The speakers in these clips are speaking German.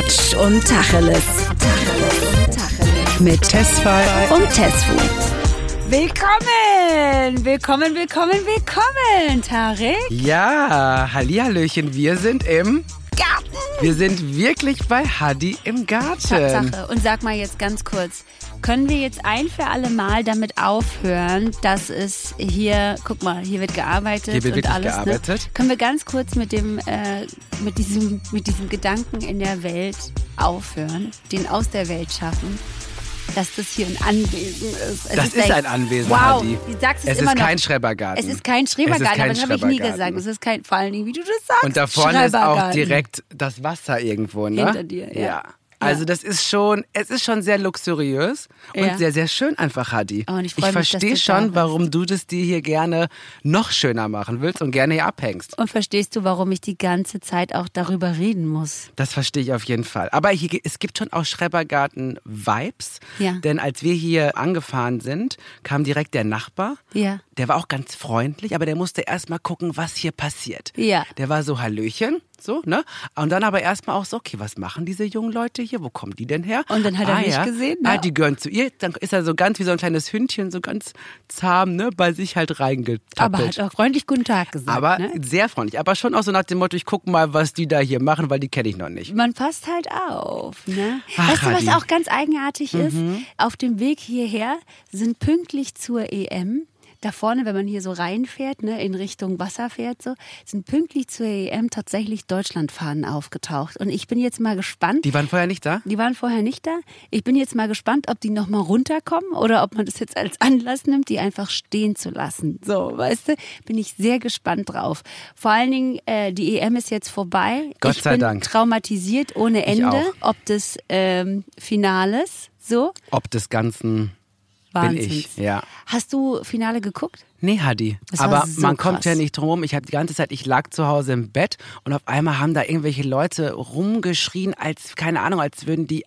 Quatsch und Tacheles. Mit Tesfay und Tesfu. Willkommen, Tarek. Ja, hallihallöchen, wir sind im Garten. Wir sind wirklich bei Hadi im Garten. Tatsache. Und sag mal jetzt ganz kurz, können wir jetzt ein für alle Mal damit aufhören, dass es hier, guck mal, hier wird gearbeitet Hier wird und wirklich alles. gearbeitet. Ne? Können wir ganz kurz mit diesem Gedanken in der Welt aufhören, den aus der Welt schaffen? Dass das hier ein Anwesen ist. Das ist ein Anwesen, wow, Hadi. Du sagst Es immer ist noch. kein Schrebergarten. Es ist kein Schrebergarten, aber das habe ich nie Schrebergarten. gesagt. Es ist kein, vor allen Dingen, wie du das sagst. Und da vorne ist auch Schrebergarten. direkt das Wasser irgendwo, ne? Hinter dir, ja. Also es ist schon sehr luxuriös und sehr, sehr schön einfach, Hadi. Oh, und ich freu mich, verstehe dass du da schon, bist. warum du das dir hier gerne noch schöner machen willst und gerne hier abhängst. Und verstehst du, warum ich die ganze Zeit auch darüber reden muss? Das verstehe ich auf jeden Fall. Aber es gibt schon auch Schrebergarten-Vibes. Ja. Denn als wir hier angefahren sind, kam direkt der Nachbar. Ja. Der war auch ganz freundlich, aber der musste erst mal gucken, was hier passiert. Ja. Der war so Hallöchen, so, ne? Und dann aber erstmal auch so, okay, was machen diese jungen Leute hier? Wo kommen die denn her? Und dann hat er mich gesehen, ne? Die gehören zu ihr. Dann ist er so ganz wie so ein kleines Hündchen, so ganz zahm, ne? Bei sich halt reingetappelt. Aber hat auch freundlich guten Tag gesagt. Aber ne? sehr freundlich. Aber schon auch so nach dem Motto, ich guck mal, was die da hier machen, weil die kenne ich noch nicht. Man passt halt auf. Ne? Ach, weißt du, was Hadi. auch ganz eigenartig ist? Auf dem Weg hierher sind pünktlich zur EM, da vorne, wenn man hier so reinfährt, ne, in Richtung Wasser fährt, so, sind pünktlich zur EM tatsächlich Deutschlandfahnen aufgetaucht. Und ich bin jetzt mal gespannt. Die waren vorher nicht da? Die waren vorher nicht da. Ich bin jetzt mal gespannt, ob die nochmal runterkommen oder ob man das jetzt als Anlass nimmt, die einfach stehen zu lassen. So, weißt du, bin ich sehr gespannt drauf. Vor allen Dingen, die EM ist jetzt vorbei. Gott sei Dank. Ich bin traumatisiert ohne Ende, auch. ob des Finales, so. Ob des Ganzen Wahnsinns. bin ich, ja. Hast du Finale geguckt? Nee, Hadi. Das war Aber so man kommt krass. ja nicht drum rum. Ich habe die ganze Zeit, ich lag zu Hause im Bett und auf einmal haben da irgendwelche Leute rumgeschrien, als würde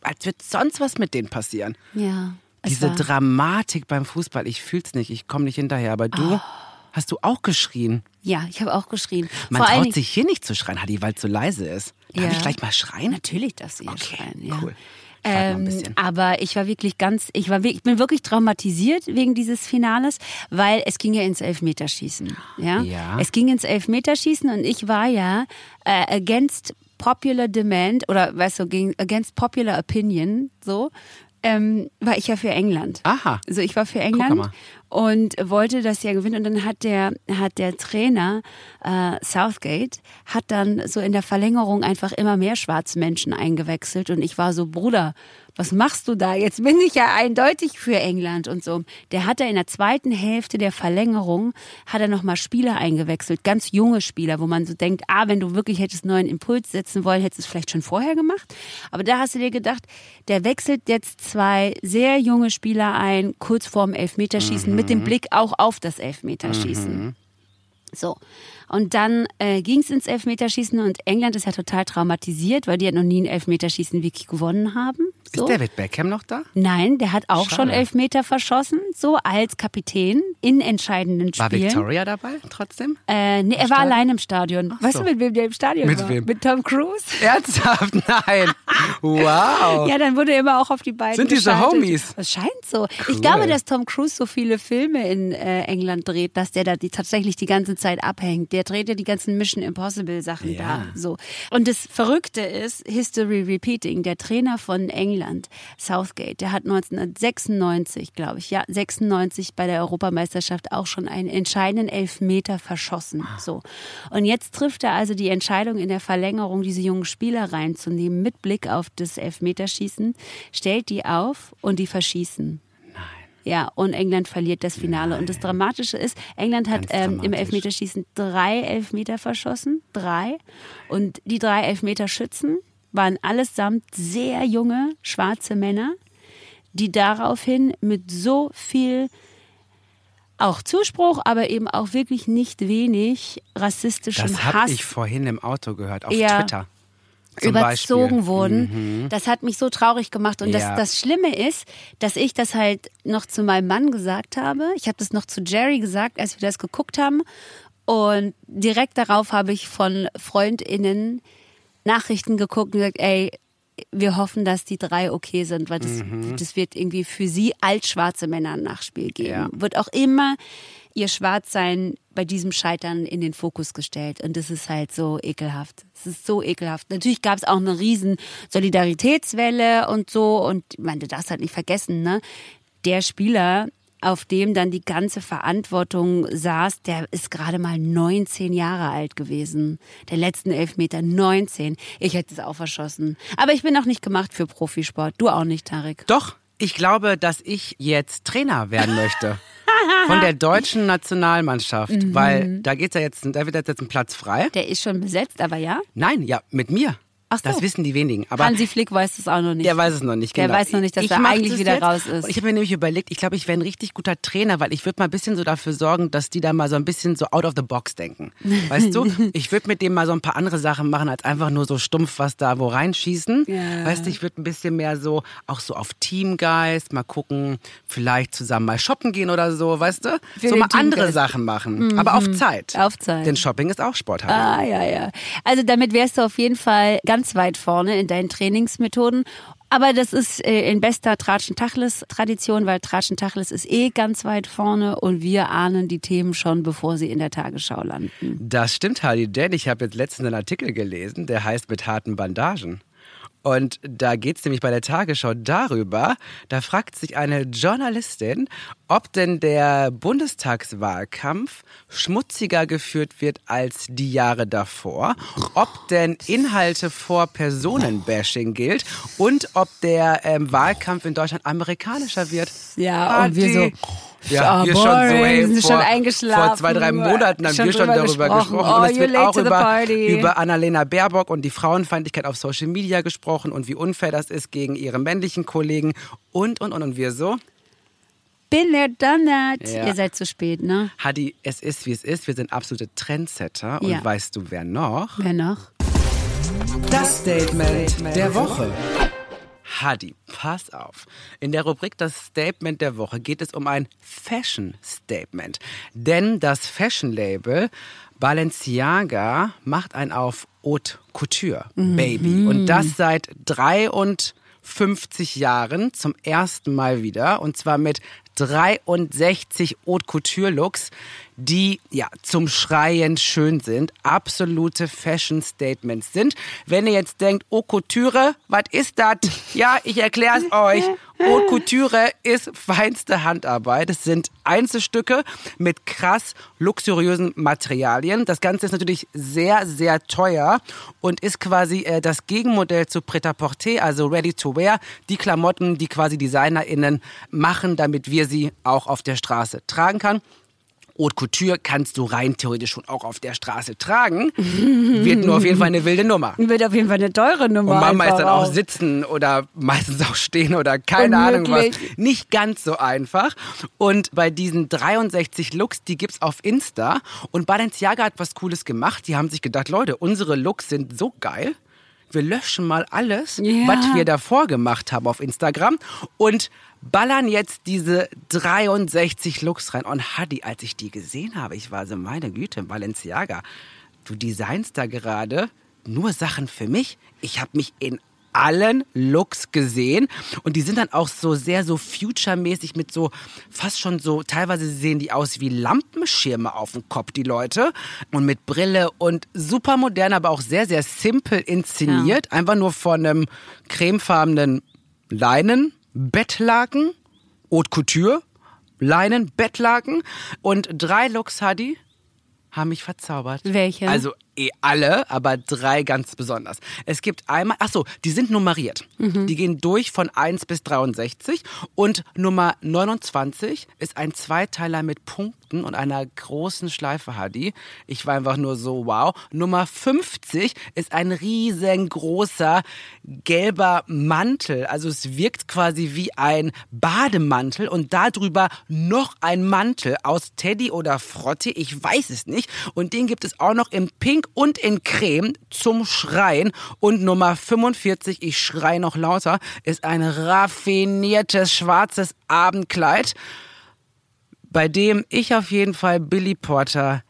sonst was mit denen passieren. Ja. Diese Dramatik beim Fußball, ich fühl's nicht, ich komme nicht hinterher. Aber du, hast du auch geschrien? Ja, ich habe auch geschrien. Man Vor allen traut Dingen- sich hier nicht zu schreien, Hadi, weil es so leise ist. Darf Ja. ich gleich mal schreien? Natürlich darfst du hier Okay, schreien. Ja. cool. Ich warte mal ein bisschen. Aber ich war wirklich ich bin wirklich traumatisiert wegen dieses Finales, weil es ging ja ins Elfmeterschießen. Ja? Ja. Es ging ins Elfmeterschießen und ich war ja against popular demand oder weißt du, against popular opinion, so. War ich ja für England. Aha. Also ich war für Guck England mal. und wollte das ja gewinnen. Und dann hat der Trainer Southgate hat dann so in der Verlängerung einfach immer mehr schwarze Menschen eingewechselt. Und ich war so, Bruder, was machst du da? Jetzt bin ich ja eindeutig für England und so. Der hat da in der zweiten Hälfte der Verlängerung hat er nochmal Spieler eingewechselt, ganz junge Spieler, wo man so denkt, wenn du wirklich hättest einen neuen Impuls setzen wollen, hättest du es vielleicht schon vorher gemacht. Aber da hast du dir gedacht, der wechselt jetzt 2 sehr junge Spieler ein, kurz vorm Elfmeterschießen, mit dem Blick auch auf das Elfmeterschießen. So. Und dann ging es ins Elfmeterschießen und England ist ja total traumatisiert, weil die ja noch nie ein Elfmeterschießen wirklich gewonnen haben. So. Ist David Beckham noch da? Nein, der hat auch Schade. schon Elfmeter verschossen, so als Kapitän in entscheidenden War Spielen. Victoria dabei trotzdem? Nee, er war allein im Stadion. Weißt so. du, mit wem der im Stadion Mit war? wem? Mit Tom Cruise. Ernsthaft? Nein. Wow. Ja, dann wurde er immer auch auf die beiden Sind diese geschaltet. Homies? Das scheint so. Cool. Ich glaube, dass Tom Cruise so viele Filme in England dreht, dass der da tatsächlich die ganze Zeit abhängt. Der dreht ja die ganzen Mission Impossible Sachen da. So. Und das Verrückte ist, History Repeating, der Trainer von England, Southgate, der hat 1996, glaube ich, 96 bei der Europameisterschaft auch schon einen entscheidenden Elfmeter verschossen. So. Und jetzt trifft er also die Entscheidung in der Verlängerung, diese jungen Spieler reinzunehmen, mit Blick auf das Elfmeterschießen, stellt die auf und die verschießen. Ja, und England verliert das Finale. Und das Dramatische ist, England hat Ganz im dramatisch. Elfmeterschießen 3 Elfmeter verschossen. 3. Und die 3 Elfmeterschützen waren allesamt sehr junge, schwarze Männer, die daraufhin mit so viel auch Zuspruch, aber eben auch wirklich nicht wenig rassistischem Das habe Hass ich vorhin im Auto gehört, auf Ja. Twitter. Zum überzogen Beispiel. wurden. Das hat mich so traurig gemacht. Und Ja. das Schlimme ist, dass ich das halt noch zu meinem Mann gesagt habe. Ich habe das noch zu Jerry gesagt, als wir das geguckt haben. Und direkt darauf habe ich von FreundInnen Nachrichten geguckt und gesagt, ey, wir hoffen, dass die 3 okay sind, weil das wird irgendwie für sie als schwarze Männer ein Nachspiel geben. Ja. Wird auch immer ihr Schwarzsein bei diesem Scheitern in den Fokus gestellt. Und das ist halt so ekelhaft. Es ist so ekelhaft. Natürlich gab es auch eine riesen Solidaritätswelle und so. Und ich meine, du darfst halt nicht vergessen, ne? Der Spieler, auf dem dann die ganze Verantwortung saß, der ist gerade mal 19 Jahre alt gewesen. Der letzten Elfmeter, 19. Ich hätte es auch verschossen. Aber ich bin auch nicht gemacht für Profisport. Du auch nicht, Tarek. Doch, ich glaube, dass ich jetzt Trainer werden möchte. Von der deutschen Nationalmannschaft. Weil da wird jetzt ein Platz frei. Der ist schon besetzt, aber ja? Nein, ja, mit mir. Ach so. Das wissen die wenigen. Aber Hansi Flick weiß das auch noch nicht. der weiß es noch nicht, genau. Der weiß noch nicht, dass er mach eigentlich das wieder jetzt. raus ist. Und ich habe mir nämlich überlegt, ich glaube, ich wäre ein richtig guter Trainer, weil ich würde mal ein bisschen so dafür sorgen, dass die da mal so ein bisschen so out of the box denken. Weißt du? Ich würde mit dem mal so ein paar andere Sachen machen, als einfach nur so stumpf was da wo reinschießen. Ja. Weißt du, ich würde ein bisschen mehr so, auch so auf Teamgeist, mal gucken, vielleicht zusammen mal shoppen gehen oder so, weißt du? Für so den mal andere Teamgeist. Sachen machen. Aber auf Zeit. Auf Zeit. Denn Shopping ist auch Sport. Ah, ja. Also damit wärst du auf jeden Fall ganz weit vorne in deinen Trainingsmethoden. Aber das ist in bester Tratschen-Tacheles-Tradition, weil Tratschen-Tacheles ist ganz weit vorne und wir ahnen die Themen schon, bevor sie in der Tagesschau landen. Das stimmt, Hadi, denn ich habe jetzt letztens einen Artikel gelesen, der heißt mit harten Bandagen. Und da geht es nämlich bei der Tagesschau darüber, da fragt sich eine Journalistin, ob denn der Bundestagswahlkampf schmutziger geführt wird als die Jahre davor, ob denn Inhalte vor Personenbashing gilt und ob der Wahlkampf in Deutschland amerikanischer wird. Ja, und wir so... Ja, wir boring, schon so, ey, sind schon eingeschlafen. vor 2-3 Monaten haben wir schon darüber gesprochen. Oh, Und es wird auch to the party. über Annalena Baerbock und die Frauenfeindlichkeit auf Social Media gesprochen und wie unfair das ist gegen ihre männlichen Kollegen und wir so. Bin der Donut. Ja. Ihr seid zu spät, ne? Hadi, es ist wie es ist, wir sind absolute Trendsetter und Ja. weißt du wer noch? Wer noch? Das Statement der Woche. Hadi, pass auf. In der Rubrik Das Statement der Woche geht es um ein Fashion-Statement. Denn das Fashion-Label Balenciaga macht ein auf Haute Couture, Baby. Und das seit 53 Jahren zum ersten Mal wieder. Und zwar mit 63 Haute Couture Looks, die ja zum Schreien schön sind, absolute Fashion Statements sind. Wenn ihr jetzt denkt, Haute Couture, was ist das? Ja, ich erkläre es euch. Haute Couture ist feinste Handarbeit. Es sind Einzelstücke mit krass luxuriösen Materialien. Das Ganze ist natürlich sehr, sehr teuer und ist quasi das Gegenmodell zu Prêt-à-Porter, also Ready to Wear. Die Klamotten, die quasi DesignerInnen machen, damit wir sie auch auf der Straße tragen kann. Haute Couture kannst du rein theoretisch schon auch auf der Straße tragen. Wird nur auf jeden Fall eine wilde Nummer. Wird auf jeden Fall eine teure Nummer. Und man meist dann auch einfach sitzen oder meistens auch stehen oder keine Ahnung was. Unmöglich. Nicht ganz so einfach. Und bei diesen 63 Looks, die gibt's auf Insta. Und Balenciaga hat was Cooles gemacht. Die haben sich gedacht, Leute, unsere Looks sind so geil. Wir löschen mal alles, Ja. was wir davor gemacht haben auf Instagram und ballern jetzt diese 63 Looks rein. Und Hadi, als ich die gesehen habe, ich war so, meine Güte, Balenciaga, du designst da gerade nur Sachen für mich. Ich habe mich in allen Looks gesehen und die sind dann auch so sehr so future-mäßig mit so fast schon so, teilweise sehen die aus wie Lampenschirme auf dem Kopf, die Leute, und mit Brille und super modern, aber auch sehr, sehr simpel inszeniert, einfach nur von einem cremefarbenen Leinen, Bettlaken, Haute Couture, Leinen, Bettlaken und 3 Looks, Hadi, haben mich verzaubert. Welche? Also alle, aber 3 ganz besonders. Es gibt einmal, die sind nummeriert. Die gehen durch von 1 bis 63 und Nummer 29 ist ein Zweiteiler mit Punkten und einer großen Schleife, Hadi. Ich war einfach nur so, wow. Nummer 50 ist ein riesengroßer gelber Mantel. Also es wirkt quasi wie ein Bademantel und darüber noch ein Mantel aus Teddy oder Frotte, ich weiß es nicht. Und den gibt es auch noch in Pink und in Creme zum Schreien. Und Nummer 45, ich schreie noch lauter, ist ein raffiniertes schwarzes Abendkleid, bei dem ich auf jeden Fall Billy Porter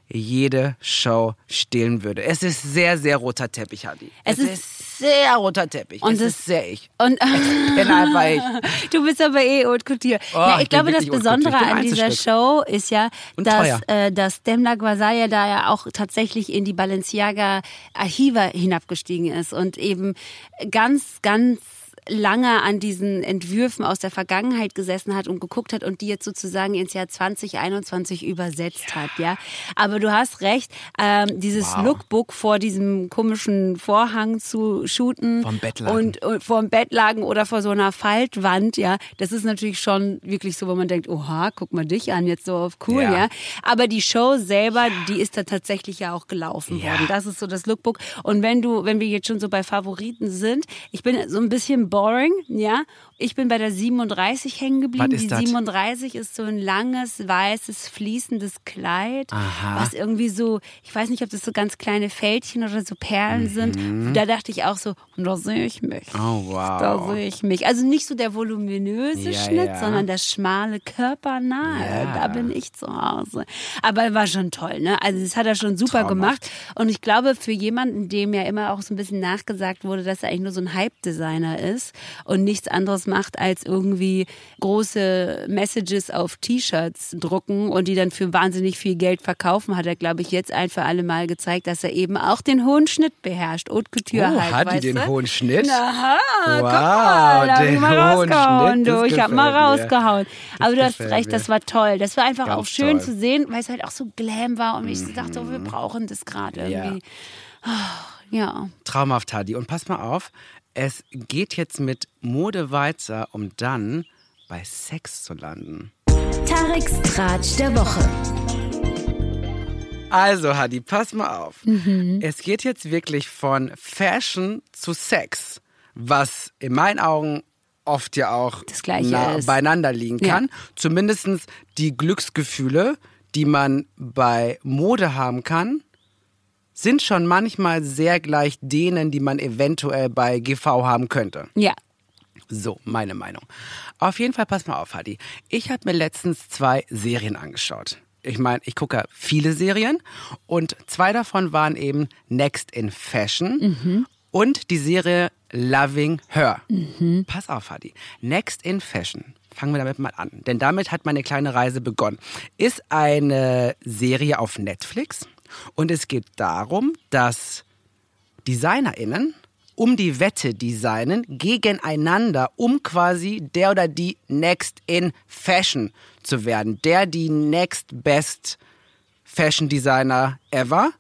jede Show stehlen würde. Es ist sehr, sehr roter Teppich, Hadi. Es ist sehr roter Teppich. Und es ist sehr ich. Und Ich bin einfach ich. Du bist aber Haute Couture. Ich glaube, das Besondere an dieser Show ist ja, dass Demna Gvasalia da ja auch tatsächlich in die Balenciaga Archive hinabgestiegen ist und eben ganz, ganz lange an diesen Entwürfen aus der Vergangenheit gesessen hat und geguckt hat und die jetzt sozusagen ins Jahr 2021 übersetzt hat, ja. Aber du hast recht, dieses Lookbook vor diesem komischen Vorhang zu shooten und vor dem Bettlaken oder vor so einer Faltwand, ja, das ist natürlich schon wirklich so, wo man denkt, oha, guck mal dich an, jetzt so auf cool, ja. Aber die Show selber, die ist da tatsächlich ja auch gelaufen worden. Das ist so das Lookbook. Und wenn wir jetzt schon so bei Favoriten sind, ich bin so ein bisschen boring, ja. Ich bin bei der 37 hängen geblieben. Die 37 ist so ein langes, weißes, fließendes Kleid, was irgendwie so, ich weiß nicht, ob das so ganz kleine Fältchen oder so Perlen sind. Da dachte ich auch so, und da sehe ich mich. Oh, wow. Da sehe ich mich. Also nicht so der voluminöse Schnitt, sondern das schmale Körpernahe. Da bin ich zu Hause. Aber war schon toll, ne? Also das hat er schon super gemacht. Und ich glaube, für jemanden, dem ja immer auch so ein bisschen nachgesagt wurde, dass er eigentlich nur so ein Hype-Designer ist und nichts anderes macht, als irgendwie große Messages auf T-Shirts drucken und die dann für wahnsinnig viel Geld verkaufen, hat er, glaube ich, jetzt ein für alle Mal gezeigt, dass er eben auch den hohen Schnitt beherrscht. Haute Couture halt, hat die den hohen Schnitt? Aha, guck mal, da hab ich mal rausgehauen, du. Ich hab mal rausgehauen. Aber du hast recht, das war toll. Das war einfach auch schön zu sehen, weil es halt auch so glam war und ich dachte, wir brauchen das gerade irgendwie. Ja. Traumhaft, Hadi. Und pass mal auf, es geht jetzt mit Mode weiter, um dann bei Sex zu landen. Tareks Tratsch der Woche. Also, Hadi, pass mal auf. Es geht jetzt wirklich von Fashion zu Sex, was in meinen Augen oft ja auch das Gleiche beieinander liegen kann. Ja. Zumindest die Glücksgefühle, die man bei Mode haben kann, sind schon manchmal sehr gleich denen, die man eventuell bei GV haben könnte. Ja. So, meine Meinung. Auf jeden Fall, pass mal auf, Hadi. Ich habe mir letztens 2 Serien angeschaut. Ich meine, ich gucke viele Serien und 2 davon waren eben Next in Fashion und die Serie Loving Her. Pass auf, Hadi. Next in Fashion. Fangen wir damit mal an, denn damit hat meine kleine Reise begonnen. Ist eine Serie auf Netflix. Und es geht darum, dass DesignerInnen um die Wette designen gegeneinander, um quasi der oder die Next in Fashion zu werden. Die Next Best Fashion Designer ever.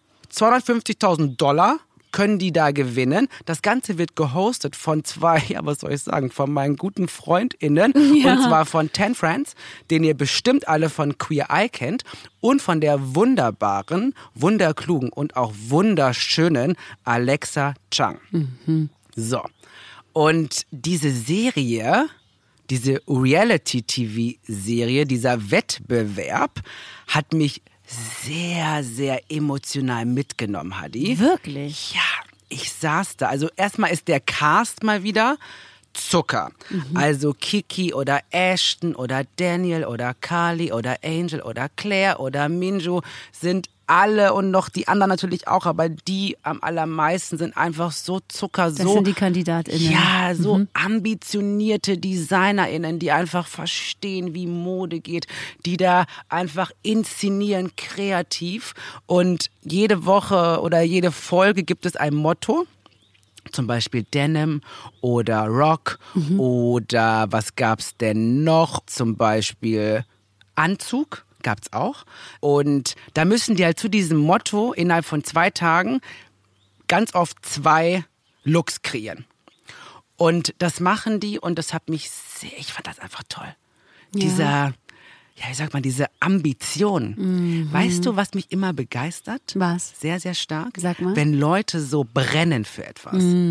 $250.000 können die da gewinnen. Das Ganze wird gehostet von 2, von meinen guten FreundInnen. Ja. Und zwar von 10 Friends, den ihr bestimmt alle von Queer Eye kennt. Und von der wunderbaren, wunderklugen und auch wunderschönen Alexa Chung. So. Und diese Serie, diese Reality-TV-Serie, dieser Wettbewerb hat mich sehr, sehr emotional mitgenommen, Hadi. Wirklich? Ja, ich saß da. Also erstmal ist der Cast mal wieder Zucker. Also Kiki oder Ashton oder Daniel oder Carly oder Angel oder Claire oder Minju sind alle und noch die anderen natürlich auch, aber die am allermeisten sind einfach so Zucker, das sind die KandidatInnen. Ja, so ambitionierte DesignerInnen, die einfach verstehen, wie Mode geht, die da einfach inszenieren, kreativ. Und jede Woche oder jede Folge gibt es ein Motto. Zum Beispiel Denim oder Rock oder was gab's denn noch? Zum Beispiel Anzug. Gab's auch. Und da müssen die halt zu diesem Motto innerhalb von 2 Tagen ganz oft 2 Looks kreieren. Und das machen die und das hat mich ich fand das einfach toll. Ja. Diese Ambition. Weißt du, was mich immer begeistert? Was? Sehr, sehr stark. Sag mal. Wenn Leute so brennen für etwas.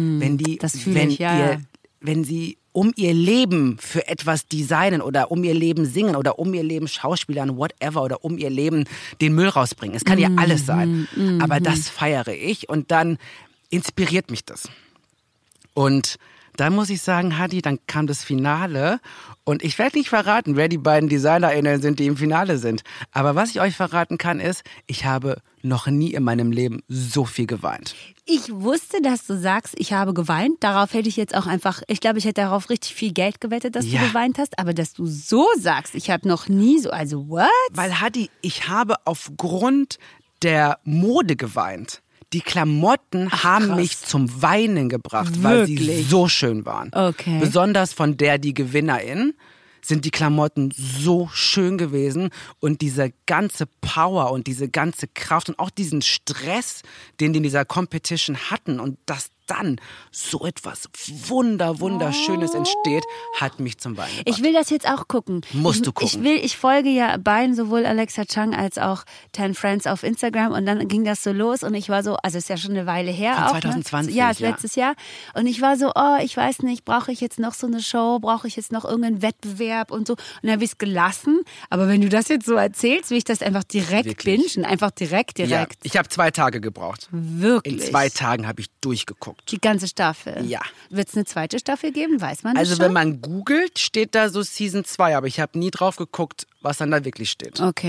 Wenn sie um ihr Leben für etwas designen oder um ihr Leben singen oder um ihr Leben schauspielern, whatever, oder um ihr Leben den Müll rausbringen. Es kann ja alles sein. Aber das feiere ich und dann inspiriert mich das. Und dann muss ich sagen, Hadi, dann kam das Finale und ich werde nicht verraten, wer die beiden DesignerInnen sind, die im Finale sind. Aber was ich euch verraten kann, ist, ich habe noch nie in meinem Leben so viel geweint. Ich wusste, dass du sagst, ich habe geweint. Darauf hätte ich jetzt auch einfach, ich glaube, ich hätte darauf richtig viel Geld gewettet, dass du geweint hast. Aber dass du so sagst, ich habe noch nie so, also what? Weil Hadi, ich habe aufgrund der Mode geweint. Die Klamotten haben mich zum Weinen gebracht, weil sie so schön waren. Okay. Besonders von die Gewinnerin sind die Klamotten so schön gewesen und diese ganze Power und diese ganze Kraft und auch diesen Stress, den die in dieser Competition hatten und dass dann so etwas Wunderschönes entsteht, hat mich zum Weinen gebracht. Ich will das jetzt auch gucken. Musst du gucken. Ich folge ja beiden, sowohl Alexa Chung als auch 10 Friends auf Instagram und dann ging das so los und ich war so, also ist ja schon eine Weile her. Von auch, 2020. Ne? Ja, letztes Jahr. Und ich war so, ich weiß nicht, brauche ich jetzt noch so eine Show, brauche ich jetzt noch irgendeinen Wettbewerb und so. Und dann habe ich es gelassen. Aber wenn du das jetzt so erzählst, will ich das einfach direkt bingen. Einfach direkt. Ja, ich habe 2 Tage gebraucht. Wirklich? In 2 Tagen habe ich durchgeguckt. Die ganze Staffel? Ja. Wird es eine zweite Staffel geben? Weiß man das Also schon? wenn man googelt, steht da so Season 2, aber ich habe nie drauf geguckt, was dann da wirklich steht. Okay.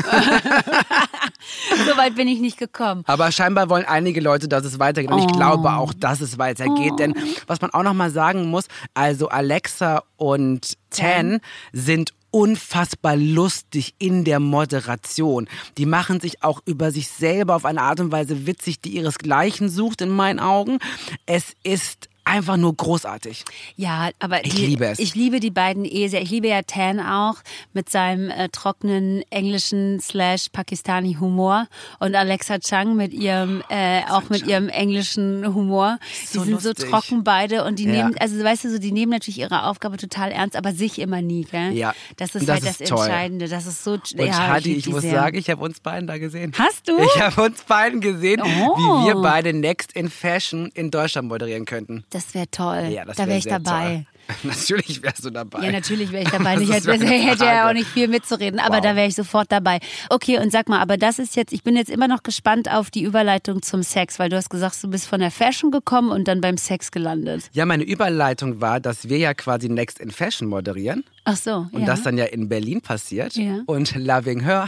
So weit bin ich nicht gekommen. Aber scheinbar wollen einige Leute, dass es weitergeht. Und ich glaube auch, dass es weitergeht. Denn was man auch noch mal sagen muss, also Alexa und 10 sind unfassbar lustig in der Moderation. Die machen sich auch über sich selber auf eine Art und Weise witzig, die ihresgleichen sucht in meinen Augen. Es ist einfach nur großartig. Ja, aber ich liebe es. Ich liebe die beiden sehr. Ich liebe ja 10 auch mit seinem trockenen englischen / Pakistani Humor und Alexa Chung mit ihrem mit ihrem englischen Humor. So die sind lustig. so trocken beide und die nehmen, also weißt du so, die nehmen natürlich ihre Aufgabe total ernst, aber sich immer nie, gell? Ja. Das ist das halt ist das toll. Entscheidende. Das ist so. Und ja, Hadi, ich muss sehr. sagen, ich habe uns beiden da gesehen. Hast du? Ich habe uns beiden gesehen, wie wir beide Next in Fashion in Deutschland moderieren könnten. Das wäre toll. Ja, das da wäre ich sehr dabei. Toll. Natürlich wärst du dabei. Ja, natürlich wäre ich dabei. Ich Das ist hätte eine ja Frage. auch nicht viel mitzureden, aber Wow. da wäre ich sofort dabei. Okay, und sag mal, aber das ist jetzt, ich bin jetzt immer noch gespannt auf die Überleitung zum Sex, weil du hast gesagt, du bist von der Fashion gekommen und dann beim Sex gelandet. Ja, meine Überleitung war, dass wir ja quasi Next in Fashion moderieren. Ach so, Und das dann ja in Berlin passiert. Ja. Und Loving Her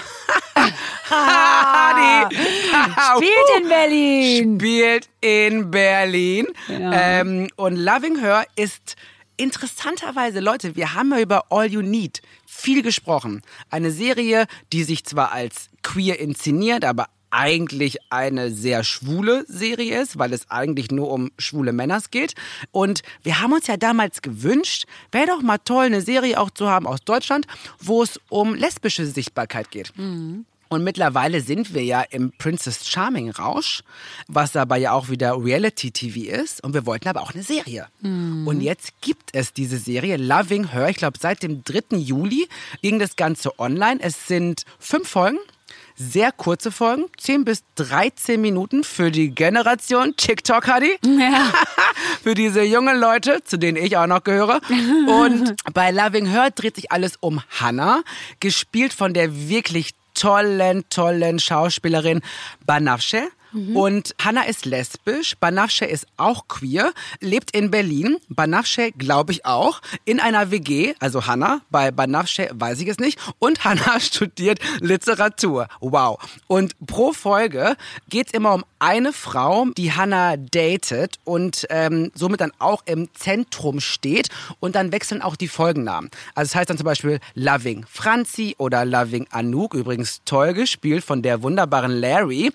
spielt in Berlin. spielt in Berlin. Ja. Und Loving Her ist interessanterweise, Leute, wir haben ja über All You Need viel gesprochen. Eine Serie, die sich zwar als queer inszeniert, aber eigentlich eine sehr schwule Serie ist, weil es eigentlich nur um schwule Männer geht. Und wir haben uns ja damals gewünscht, wäre doch mal toll, eine Serie auch zu haben aus Deutschland, wo es um lesbische Sichtbarkeit geht. Mhm. Und mittlerweile sind wir ja im Princess Charming Rausch, was aber ja auch wieder Reality-TV ist. Und wir wollten aber auch eine Serie. Mhm. Und jetzt gibt es diese Serie Loving Her. Ich glaube, seit dem 3. Juli ging das Ganze online. Es sind 5 Folgen. Sehr kurze Folgen, 10 bis 13 Minuten für die Generation TikTok, Hadi. Ja. Für diese jungen Leute, zu denen ich auch noch gehöre. Und bei Loving Her dreht sich alles um Hannah, gespielt von der wirklich tollen Schauspielerin Banafsheh. Und Hannah ist lesbisch, Banafsheh ist auch queer, lebt in Berlin, Banafsheh glaube ich auch, in einer WG, also Hannah, bei Banafsheh weiß ich es nicht, und Hannah studiert Literatur. Wow. Und pro Folge geht es immer um eine Frau, die Hannah datet und somit dann auch im Zentrum steht und dann wechseln auch die Folgennamen. Also es heißt dann zum Beispiel Loving Franzi oder Loving Anouk, übrigens toll gespielt von der wunderbaren Larry.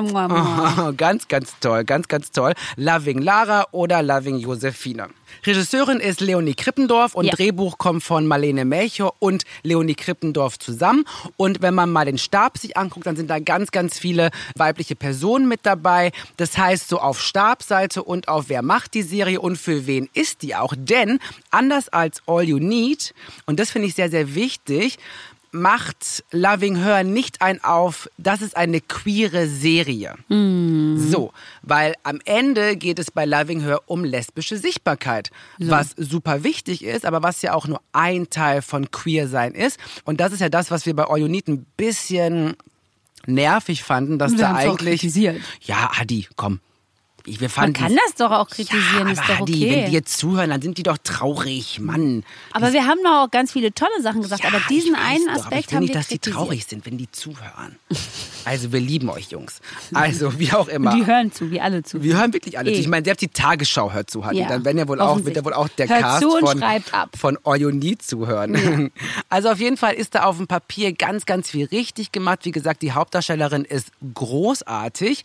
Oh, ganz toll, ganz toll. Loving Lara oder Loving Josephine. Regisseurin ist Leonie Krippendorf und Drehbuch kommt von Marlene Melchior und Leonie Krippendorf zusammen. Und wenn man mal den Stab sich anguckt, dann sind da ganz viele weibliche Personen mit dabei. Das heißt, so auf Stabseite und auf wer macht die Serie und für wen ist die auch. Denn anders als All You Need, und das finde ich sehr, sehr wichtig, macht Loving Her nicht auf, das ist eine queere Serie. So, weil am Ende geht es bei Loving Her um lesbische Sichtbarkeit, was super wichtig ist, aber was ja auch nur ein Teil von queer sein ist. Und das ist ja das, was wir bei All You Need ein bisschen nervig fanden, dass da eigentlich... Kritisiert. Ja, Adi, komm. Wir Man kann das doch auch kritisieren, ja, ist aber doch Hadi, okay. wenn die jetzt zuhören, dann sind die doch traurig, Mann. Aber wir haben doch auch ganz viele tolle Sachen gesagt, aber diesen ich weiß einen doch, aber Aspekt ich will haben nicht, wir dass die kritisiert. traurig sind, wenn die zuhören. Also wir lieben euch, Jungs. Also wie auch immer. Die hören zu, wie alle zu. Wir hören wirklich alle zu. Eh. Ich meine, selbst die Tagesschau hört zu. Hadi. Ja, Dann wird ja wohl auch der Hört Cast zu und schreibt ab. von All You Need zuhören. Ja. Also auf jeden Fall ist da auf dem Papier ganz, ganz viel richtig gemacht. Wie gesagt, die Hauptdarstellerin ist großartig.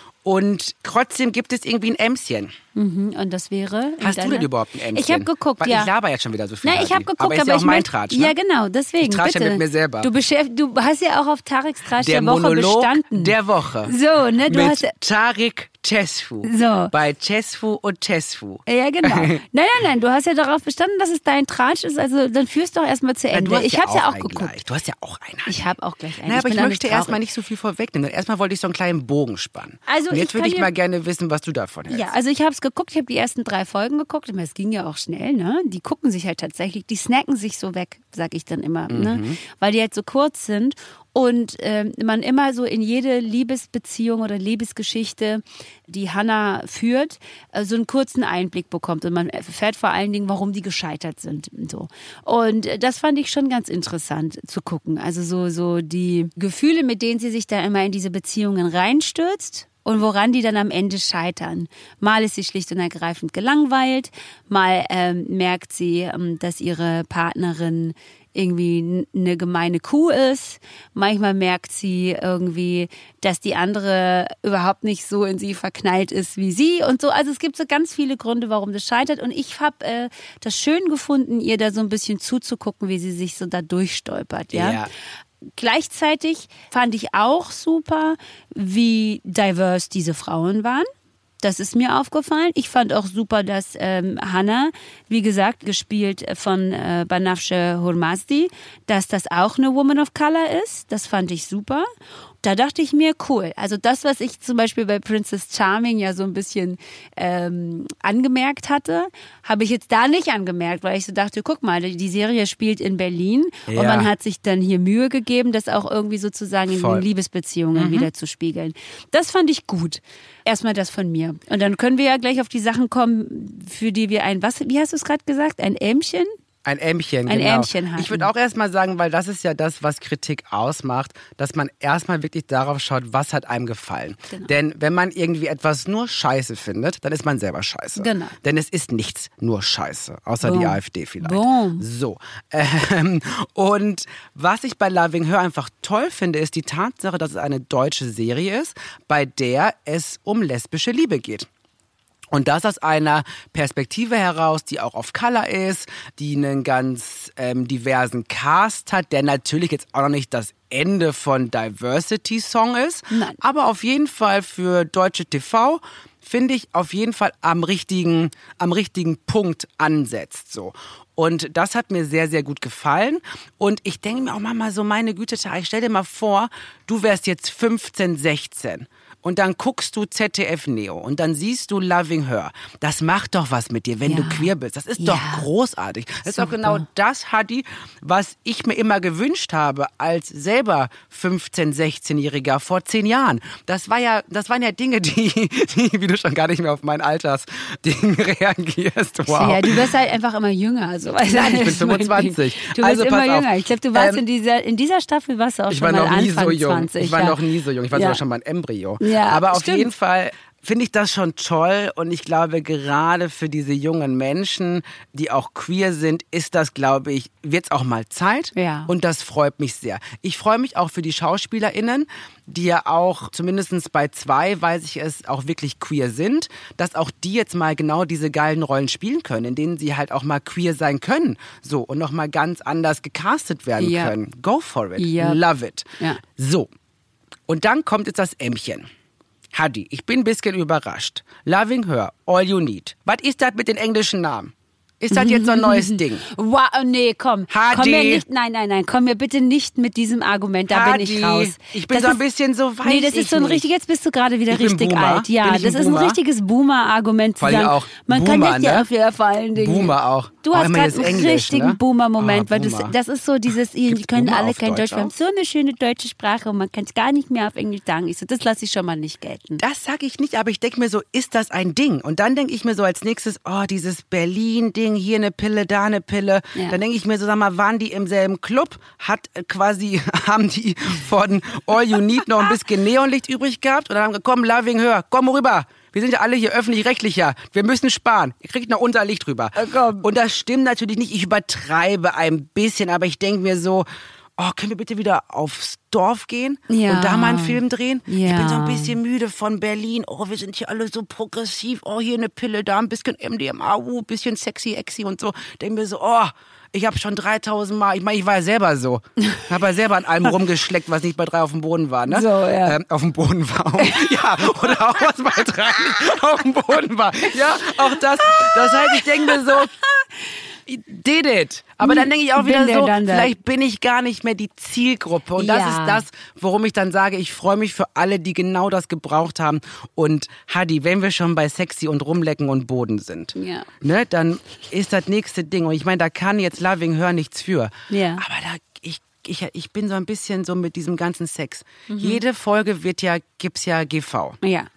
Und trotzdem gibt es irgendwie ein Ämschen. Und das wäre? Hast du denn überhaupt ein Ämschen? Ich habe geguckt, Weil ja. Ich laber jetzt schon wieder so viel. Nein, ich habe Hadi. geguckt, aber ist ja auch ich mein möchte- Tratsch, ne? Ja, genau, deswegen. Ich tratsche bitte. mit mir selber. Du hast ja auch auf Tareks Tratsch der Woche Monolog bestanden. der Woche. So, ne, du mit hast ja- Tarek Tesfu. So. Bei Tesfu und Tesfu. Ja, genau. Nein, du hast ja darauf bestanden, dass es dein Tratsch ist, also dann führst doch erstmal zu Ende. Ich habe ja auch einen geguckt. gleich. Du hast ja auch einen. Ich habe auch gleich einen. Na, aber ich bin auch möchte nicht erstmal traurig. nicht so viel vorwegnehmen. Erstmal wollte ich so einen kleinen Bogen spannen. Also und ich jetzt würde kann ich dir- mal gerne wissen, was du davon hältst. Ja, also ich habe es geguckt, ich habe die ersten 3 Folgen geguckt, aber es ging ja auch schnell, ne? Die gucken sich halt tatsächlich, die snacken sich so weg, sag ich dann immer, ne? Weil die halt so kurz sind und man immer so in jede Liebesbeziehung oder Liebesgeschichte, die Hannah führt, so einen kurzen Einblick bekommt und man erfährt vor allen Dingen, warum die gescheitert sind und so. Und das fand ich schon ganz interessant zu gucken. Also so die Gefühle, mit denen sie sich da immer in diese Beziehungen reinstürzt. Und woran die dann am Ende scheitern. Mal ist sie schlicht und ergreifend gelangweilt, mal merkt sie, dass ihre Partnerin irgendwie eine gemeine Kuh ist. Manchmal merkt sie irgendwie, dass die andere überhaupt nicht so in sie verknallt ist wie sie und so. Also es gibt so ganz viele Gründe, warum das scheitert. Und ich habe das schön gefunden, ihr da so ein bisschen zuzugucken, wie sie sich so da durchstolpert. Ja. Gleichzeitig fand ich auch super, wie diverse diese Frauen waren. Das ist mir aufgefallen. Ich fand auch super, dass Hannah, wie gesagt, gespielt von Banafsheh Hormazdi, dass das auch eine Woman of Color ist. Das fand ich super. Da dachte ich mir, cool. Also das, was ich zum Beispiel bei Princess Charming ja so ein bisschen angemerkt hatte, habe ich jetzt da nicht angemerkt, weil ich so dachte, guck mal, die Serie spielt in Berlin und man hat sich dann hier Mühe gegeben, das auch irgendwie sozusagen in den Liebesbeziehungen wieder zu spiegeln. Das fand ich gut. Erstmal das von mir. Und dann können wir ja gleich auf die Sachen kommen, für die wir wie hast du es gerade gesagt? Ein Ämchen? Ein Ämchen, Ein genau. Ämchen halten. Ich würde auch erstmal sagen, weil das ist ja das, was Kritik ausmacht, dass man erstmal wirklich darauf schaut, was hat einem gefallen. Genau. Denn wenn man irgendwie etwas nur scheiße findet, dann ist man selber scheiße. Genau. Denn es ist nichts nur scheiße, außer Boom. die AfD vielleicht. Boom. So. Und was ich bei Loving Her einfach toll finde, ist die Tatsache, dass es eine deutsche Serie ist, bei der es um lesbische Liebe geht. Und das aus einer Perspektive heraus, die auch auf Color ist, die einen ganz diversen Cast hat, der natürlich jetzt auch noch nicht das Ende von Diversity-Song ist, Nein. aber auf jeden Fall für deutsche TV finde ich auf jeden Fall am richtigen Punkt ansetzt, so. Und das hat mir sehr, sehr gut gefallen. Und ich denke mir auch manchmal so, meine Güte, ich stell dir mal vor, du wärst jetzt 15, 16. Und dann guckst du ZDF Neo und dann siehst du Loving Her. Das macht doch was mit dir, wenn du queer bist. Das ist doch großartig. Das ist doch genau das, Hadi, was ich mir immer gewünscht habe als selber 15-, 16-Jähriger vor 10 Jahren. Das waren ja Dinge, die wie du schon gar nicht mehr auf mein Altersding reagierst. Wow. Ja, du wirst halt einfach immer jünger. Also, Nein, ich bin 25. Du bist immer jünger. Ich glaube, du warst in dieser Staffel warst du auch schon mal Anfang 20. Ich war noch nie so jung. Ich war sogar schon mal ein Embryo. Ja, aber auf stimmt. jeden Fall finde ich das schon toll und ich glaube, gerade für diese jungen Menschen, die auch queer sind, ist das, glaube ich, wird's auch mal Zeit. Ja. Und das freut mich sehr. Ich freue mich auch für die SchauspielerInnen, die ja auch, zumindest bei 2, weiß ich es, auch wirklich queer sind, dass auch die jetzt mal genau diese geilen Rollen spielen können, in denen sie halt auch mal queer sein können. So, und noch mal ganz anders gecastet werden können. Go for it. Ja. Love it. Ja. So. Und dann kommt jetzt das Ämmchen. Hadi, ich bin ein bisschen überrascht. Loving Her, All You Need. Was ist das mit den englischen Namen? Ist das jetzt so ein neues Ding? Wow, nee, komm. Hadi. Komm mir nicht, nein, komm mir bitte nicht mit diesem Argument, da bin ich Hadi, raus. ich bin Das so ein ist- bisschen so weiß Nee, das ich ist so ein nicht. richtig, jetzt bist du gerade wieder Ich bin richtig Boomer. alt. Ja, Bin ich ein das ist ein Boomer? richtiges Boomer-Argument zu Vor allem sagen. auch Man Boomer, kann nicht ne? vor allen Dingen. Boomer auch. Du hast immer gerade das einen Englisch, richtigen ne? Boomer-Moment, weil Boomer. das ist so dieses, die können Boomer alle auf kein Deutsch Deutsch, wir haben auch? so eine schöne deutsche Sprache und man kann es gar nicht mehr auf Englisch sagen. Ich so, das lasse ich schon mal nicht gelten. Das sage ich nicht, aber ich denke mir so, ist das ein Ding? Und dann denke ich mir so als nächstes, oh, dieses Berlin-Ding, hier eine Pille, da eine Pille. Ja. Dann denke ich mir so, sag mal, waren die im selben Club? Haben die von All You Need noch ein bisschen Neonlicht übrig gehabt? Oder haben gesagt, komm, Loving, hör, komm rüber. Wir sind ja alle hier öffentlich-rechtlicher. Wir müssen sparen. Ihr kriegt noch unser Licht rüber. Komm. Und das stimmt natürlich nicht. Ich übertreibe ein bisschen, aber ich denke mir so, oh, können wir bitte wieder aufs Dorf gehen Ja. und da mal einen Film drehen? Ja. Ich bin so ein bisschen müde von Berlin. Oh, wir sind hier alle so progressiv. Oh, hier eine Pille, da ein bisschen MDMA, ein bisschen sexy und so. Denke mir so, oh, ich habe schon 3000 Mal, ich meine, ich war ja selber so. Habe ja selber an allem rumgeschleckt, was nicht bei 3 auf dem Boden war, ne? So, ja. Auf dem Boden war. Ja, oder auch was bei 3 nicht auf dem Boden war. Ja, auch das. Das heißt, ich denke mir so, did it. Aber dann denke ich auch wieder so, vielleicht bin ich gar nicht mehr die Zielgruppe. Und das ist das, worum ich dann sage, ich freue mich für alle, die genau das gebraucht haben. Und Hadi, wenn wir schon bei Sexy und Rumlecken und Boden sind, ne, dann ist das nächste Ding. Und ich meine, da kann jetzt Loving Hör nichts für. Ja. Aber da, ich bin so ein bisschen so mit diesem ganzen Sex. Jede Folge gibt's ja GV. Ja.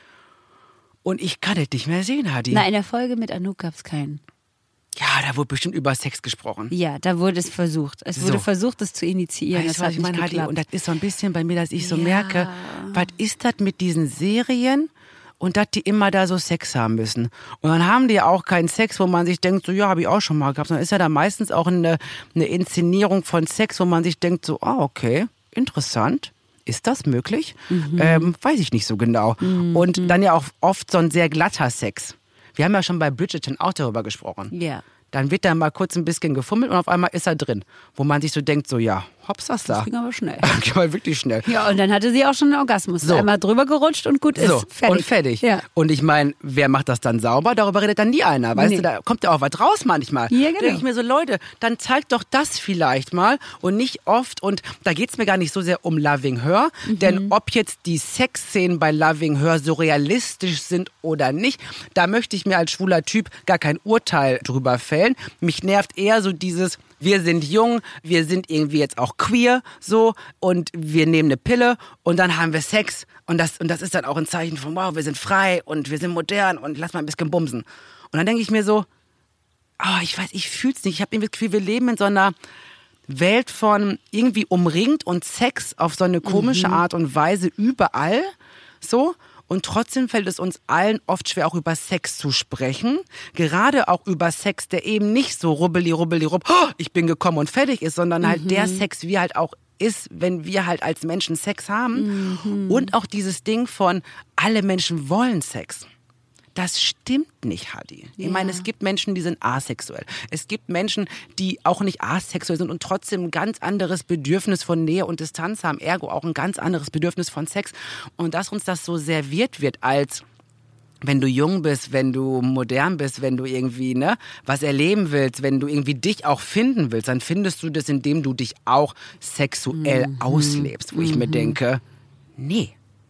Und ich kann das nicht mehr sehen, Hadi. Na, in der Folge mit Anouk gab es keinen. Ja, da wurde bestimmt über Sex gesprochen. Ja, da wurde es versucht. Es wurde versucht, das zu initiieren. Weißt du, das hat was ich meine, nicht Hadi? geklappt. Und das ist so ein bisschen bei mir, dass ich so merke, was ist das mit diesen Serien und dass die immer da so Sex haben müssen. Und dann haben die ja auch keinen Sex, wo man sich denkt, so ja, habe ich auch schon mal gehabt. Sondern ist ja da meistens auch eine Inszenierung von Sex, wo man sich denkt, so, okay, interessant. Ist das möglich? Weiß ich nicht so genau. Und dann ja auch oft so ein sehr glatter Sex. Wir haben ja schon bei Bridgerton auch darüber gesprochen. Ja. Dann wird da mal kurz ein bisschen gefummelt und auf einmal ist er drin. Wo man sich so denkt, so ja, hops, das da. Das ging aber schnell. Ging aber wirklich schnell. Ja, und dann hatte sie auch schon einen Orgasmus. So. Einmal drüber gerutscht und gut ist. So, Fertig. und fertig. Ja. Und ich meine, wer macht das dann sauber? Darüber redet dann nie einer. Weißt du, da kommt ja auch was raus manchmal. Ja, genau. Da denke ich mir so, Leute, dann zeigt doch das vielleicht mal und nicht oft. Und da geht's mir gar nicht so sehr um Loving Her. Denn ob jetzt die Sexszenen bei Loving Her so realistisch sind oder nicht, da möchte ich mir als schwuler Typ gar kein Urteil drüber fällen. Mich nervt eher so dieses, wir sind jung, wir sind irgendwie jetzt auch queer, so, und wir nehmen eine Pille und dann haben wir Sex und das ist dann auch ein Zeichen von, wow, wir sind frei und wir sind modern und lass mal ein bisschen bumsen. Und dann denke ich mir so, ich fühl's nicht, ich habe irgendwie das Gefühl, wir leben in so einer Welt von irgendwie umringt und Sex auf so eine komische Art und Weise überall, so. Und trotzdem fällt es uns allen oft schwer, auch über Sex zu sprechen. Gerade auch über Sex, der eben nicht so rubbeli, ich bin gekommen und fertig ist, sondern halt der Sex, wie halt auch ist, wenn wir halt als Menschen Sex haben. Und auch dieses Ding von, alle Menschen wollen Sex. Das stimmt nicht, Hadi. Ich meine, es gibt Menschen, die sind asexuell. Es gibt Menschen, die auch nicht asexuell sind und trotzdem ein ganz anderes Bedürfnis von Nähe und Distanz haben, ergo auch ein ganz anderes Bedürfnis von Sex. Und dass uns das so serviert wird als, wenn du jung bist, wenn du modern bist, wenn du irgendwie was erleben willst, wenn du irgendwie dich auch finden willst, dann findest du das, indem du dich auch sexuell auslebst. Wo ich mir denke, nee.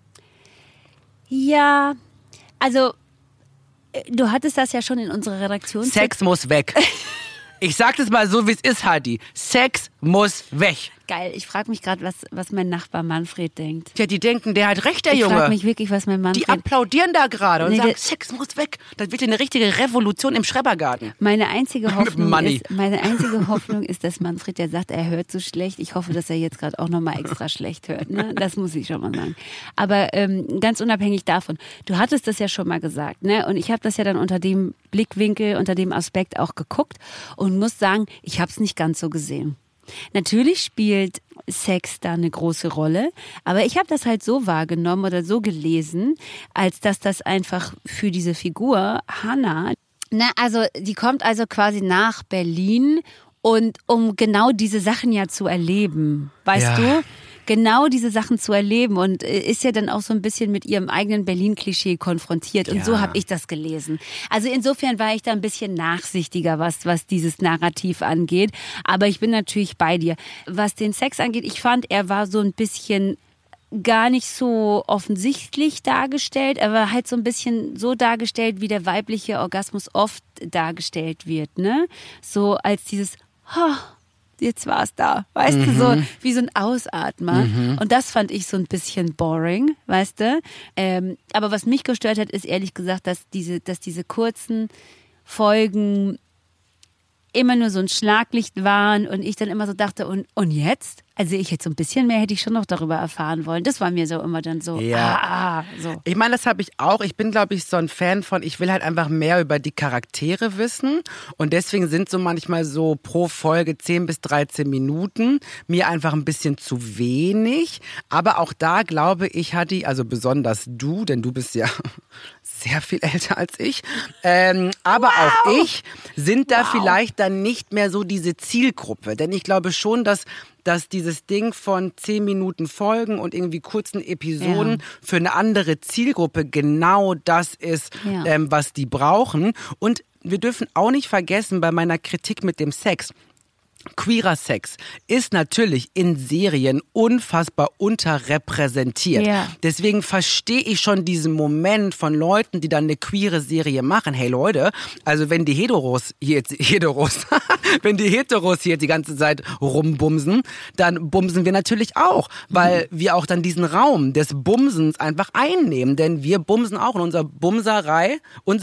Ja, also du hattest das ja schon in unserer Redaktion. Sex muss weg. Ich sag das mal so, wie es ist, Hadi. Sex muss weg. Geil, ich frage mich gerade, was mein Nachbar Manfred denkt. Ja, die denken, der hat recht, der Junge. Ich frage mich wirklich, was mein Manfred... Die applaudieren da gerade und Nee, sagen, der- Sex muss weg. Das wird eine richtige Revolution im Schrebergarten. Meine einzige Hoffnung Money. ist, dass Manfred, der sagt, er hört so schlecht. Ich hoffe, dass er jetzt gerade auch nochmal extra schlecht hört. Ne? Das muss ich schon mal sagen. Aber ganz unabhängig davon, du hattest das ja schon mal gesagt, ne? Und ich habe das ja dann unter dem Blickwinkel, unter dem Aspekt auch geguckt und muss sagen, ich habe es nicht ganz so gesehen. Natürlich spielt Sex da eine große Rolle, aber ich habe das halt so wahrgenommen oder so gelesen, als dass das einfach für diese Figur Hannah, also die kommt also quasi nach Berlin und um genau diese Sachen ja zu erleben, weißt du? Genau diese Sachen zu erleben und ist ja dann auch so ein bisschen mit ihrem eigenen Berlin-Klischee konfrontiert und so habe ich das gelesen. Also insofern war ich da ein bisschen nachsichtiger, was dieses Narrativ angeht, aber ich bin natürlich bei dir. Was den Sex angeht, ich fand, er war so ein bisschen gar nicht so offensichtlich dargestellt, aber halt so ein bisschen so dargestellt, wie der weibliche Orgasmus oft dargestellt wird, ne? So als dieses, jetzt war's da, weißt du, so wie so ein Ausatmer. Und das fand ich so ein bisschen boring, weißt du? Aber was mich gestört hat, ist ehrlich gesagt, dass diese kurzen Folgen immer nur so ein Schlaglicht waren und ich dann immer so dachte, und jetzt? Also ich hätte so ein bisschen mehr, hätte ich schon noch darüber erfahren wollen. Das war mir so immer dann so, so. Ich meine, das habe ich auch. Ich bin, glaube ich, so ein Fan von, ich will halt einfach mehr über die Charaktere wissen. Und deswegen sind so manchmal so pro Folge 10 bis 13 Minuten mir einfach ein bisschen zu wenig. Aber auch da glaube ich, Hadi, also besonders du, denn du bist ja sehr viel älter als ich, aber auch ich, sind da vielleicht dann nicht mehr so diese Zielgruppe. Denn ich glaube schon, dass dieses Ding von 10 Minuten Folgen und irgendwie kurzen Episoden für eine andere Zielgruppe genau das ist, was die brauchen. Und wir dürfen auch nicht vergessen, bei meiner Kritik mit dem Sex, queerer Sex ist natürlich in Serien unfassbar unterrepräsentiert. Ja. Deswegen verstehe ich schon diesen Moment von Leuten, die dann eine queere Serie machen. Hey Leute, also wenn die Heteros hier jetzt die ganze Zeit rumbumsen, dann bumsen wir natürlich auch, weil wir auch dann diesen Raum des Bumsens einfach einnehmen. Denn wir bumsen auch und unsere Bumserei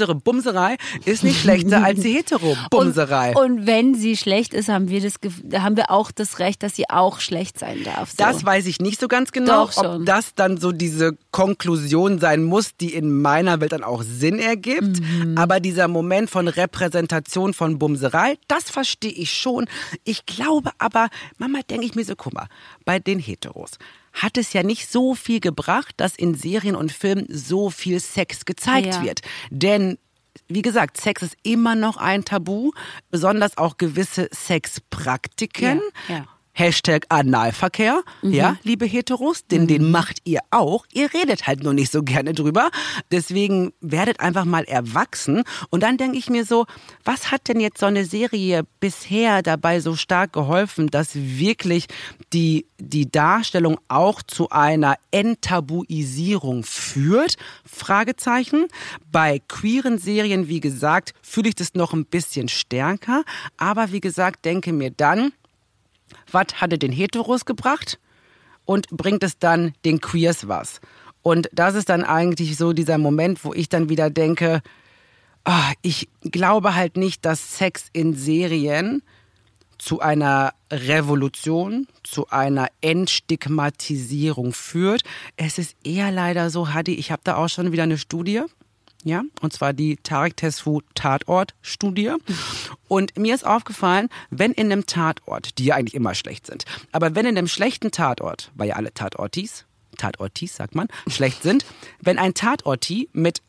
ist nicht schlechter als die Hetero-Bumserei. Und wenn sie schlecht ist, haben wir auch das Recht, dass sie auch schlecht sein darf. So. Das weiß ich nicht so ganz genau, ob das dann so diese Konklusion sein muss, die in meiner Welt dann auch Sinn ergibt. Aber dieser Moment von Repräsentation von Bumserei, das verstehe ich schon. Ich glaube aber, manchmal denke ich mir so, guck mal, bei den Heteros hat es ja nicht so viel gebracht, dass in Serien und Filmen so viel Sex gezeigt wird. Denn wie gesagt, Sex ist immer noch ein Tabu, besonders auch gewisse Sexpraktiken. Ja. Hashtag Analverkehr, ja, liebe Heteros, den macht ihr auch. Ihr redet halt nur nicht so gerne drüber. Deswegen werdet einfach mal erwachsen. Und dann denke ich mir so, was hat denn jetzt so eine Serie bisher dabei so stark geholfen, dass wirklich die Darstellung auch zu einer Enttabuisierung führt? Fragezeichen. Bei queeren Serien, wie gesagt, fühle ich das noch ein bisschen stärker. Aber wie gesagt, denke mir dann, was hat er den Heteros gebracht und bringt es dann den Queers was? Und das ist dann eigentlich so dieser Moment, wo ich dann wieder denke, ich glaube halt nicht, dass Sex in Serien zu einer Revolution, zu einer Entstigmatisierung führt. Es ist eher leider so, Hadi, ich habe da auch schon wieder eine Studie. Ja, und zwar die Tarek Tesfu Tatort-Studie. Und mir ist aufgefallen, wenn in einem Tatort, die ja eigentlich immer schlecht sind, aber wenn in einem schlechten Tatort, weil ja alle Tatortis sagt man, schlecht sind, wenn ein Tatorti mit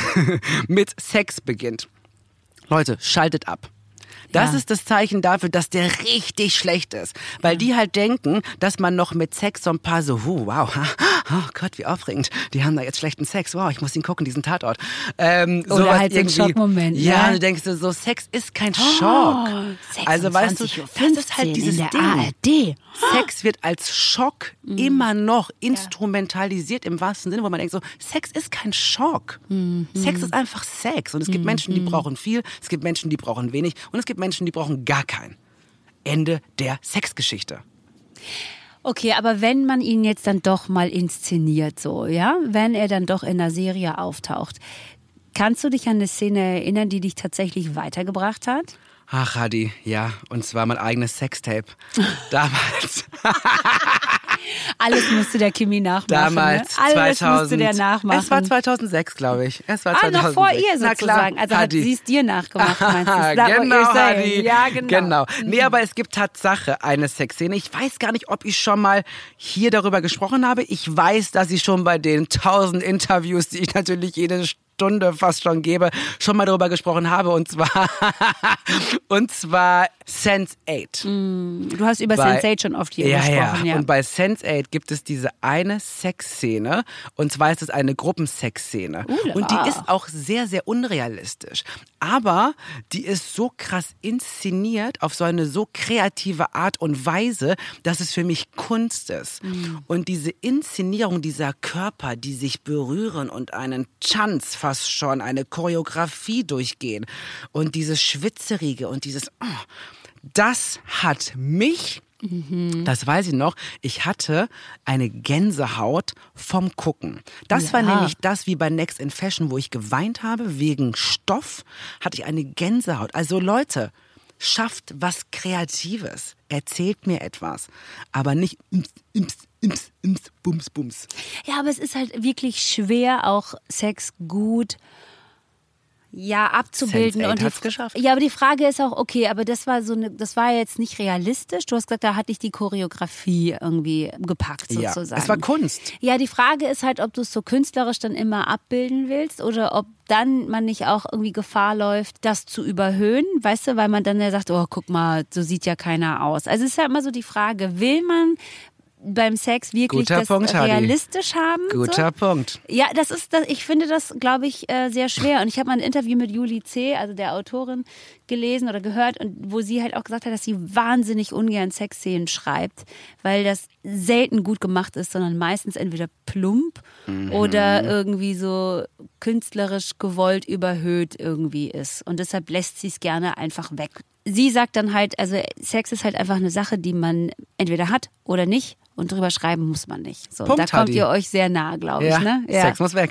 Sex beginnt, Leute, schaltet ab. Das ist das Zeichen dafür, dass der richtig schlecht ist. Weil die halt denken, dass man noch mit Sex so ein paar so, wow, oh Gott, wie aufregend. Die haben da jetzt schlechten Sex. Wow, ich muss ihn gucken, diesen Tatort. Oder halt so ein Schockmoment. Ja, du denkst so, Sex ist kein Schock. Also weißt du, das ist halt dieses Ding. ARD. Sex wird als Schock immer noch instrumentalisiert im wahrsten Sinne, wo man denkt so, Sex ist kein Schock. Sex ist einfach Sex. Und es gibt Menschen, die brauchen viel, es gibt Menschen, die brauchen wenig und es gibt Menschen, die brauchen gar keinen. Ende der Sexgeschichte. Okay, aber wenn man ihn jetzt dann doch mal inszeniert, so, ja, wenn er dann doch in einer Serie auftaucht, kannst du dich an eine Szene erinnern, die dich tatsächlich weitergebracht hat? Ach, Hadi, ja, und zwar mein eigenes Sextape. Damals. Alles musste der Kimi nachmachen. Damals, ne? Alles 2000. Musste der nachmachen. Es war 2006, glaube ich. Es war 2006. Noch vor ihr sozusagen. Also hat sie es dir nachgemacht, meinst du? Genau, Hadi. Ja, genau. Nee, aber es gibt Tatsache eine Sexszene. Ich weiß gar nicht, ob ich schon mal hier darüber gesprochen habe. Ich weiß, dass ich schon bei den 1000 Interviews, die ich natürlich jede Stunde fast schon gebe, schon mal darüber gesprochen habe, und zwar Sense8. Du hast über Sense8 schon oft hier gesprochen. Ja. Und bei Sense8 gibt es diese eine Sexszene, und zwar ist es eine Gruppensexszene. Und die ist auch sehr, sehr unrealistisch. Aber die ist so krass inszeniert auf so eine so kreative Art und Weise, dass es für mich Kunst ist. Und diese Inszenierung dieser Körper, die sich berühren und einen Tanz fast schon, eine Choreografie durchgehen und dieses Schwitzerige und dieses, das hat mich, das weiß ich noch, ich hatte eine Gänsehaut vom Gucken. Das war nämlich das wie bei Next in Fashion, wo ich geweint habe wegen Stoff, hatte ich eine Gänsehaut. Also Leute, schafft was Kreatives, erzählt mir etwas, aber nicht Bums, Bums. Ja, aber es ist halt wirklich schwer, auch Sex gut abzubilden. Sense8 hat's geschafft. Ja, aber die Frage ist auch, okay, aber das war jetzt nicht realistisch. Du hast gesagt, da hat dich die Choreografie irgendwie gepackt sozusagen. Ja, es war Kunst. Ja, die Frage ist halt, ob du es so künstlerisch dann immer abbilden willst oder ob dann man nicht auch irgendwie Gefahr läuft, das zu überhöhen, weißt du, weil man dann ja sagt, oh, guck mal, so sieht ja keiner aus. Also es ist ja immer so die Frage, will man beim Sex wirklich das realistisch haben? Guter Punkt. Ja, ich finde das, glaube ich, sehr schwer. Und ich habe mal ein Interview mit Julie C., also der Autorin, gelesen oder gehört, und wo sie halt auch gesagt hat, dass sie wahnsinnig ungern Sexszenen schreibt, weil das selten gut gemacht ist, sondern meistens entweder plump oder irgendwie so künstlerisch gewollt überhöht irgendwie ist. Und deshalb lässt sie es gerne einfach weg. Sie sagt dann halt, also Sex ist halt einfach eine Sache, die man entweder hat oder nicht, und drüber schreiben muss man nicht. So, Punkt, da kommt ihr euch sehr nah, glaube ich. Ne? Ja. Sex muss weg.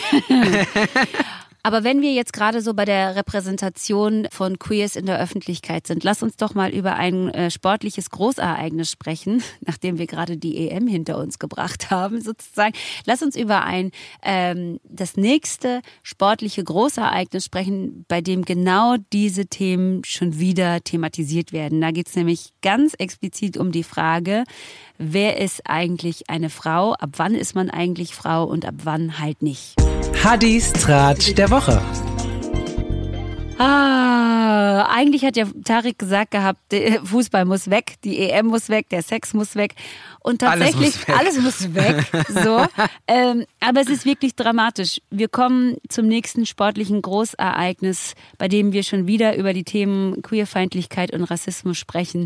Aber wenn wir jetzt gerade so bei der Repräsentation von Queers in der Öffentlichkeit sind, lass uns doch mal über ein sportliches Großereignis sprechen, nachdem wir gerade die EM hinter uns gebracht haben, sozusagen. Lass uns über das nächste sportliche Großereignis sprechen, bei dem genau diese Themen schon wieder thematisiert werden. Da geht es nämlich ganz explizit um die Frage, wer ist eigentlich eine Frau, ab wann ist man eigentlich Frau und ab wann halt nicht. Hadis Tratsch der Woche. Eigentlich hat ja Tarek gesagt gehabt, der Fußball muss weg, die EM muss weg, der Sex muss weg. Und tatsächlich, alles muss weg. So. Aber es ist wirklich dramatisch. Wir kommen zum nächsten sportlichen Großereignis, bei dem wir schon wieder über die Themen Queerfeindlichkeit und Rassismus sprechen.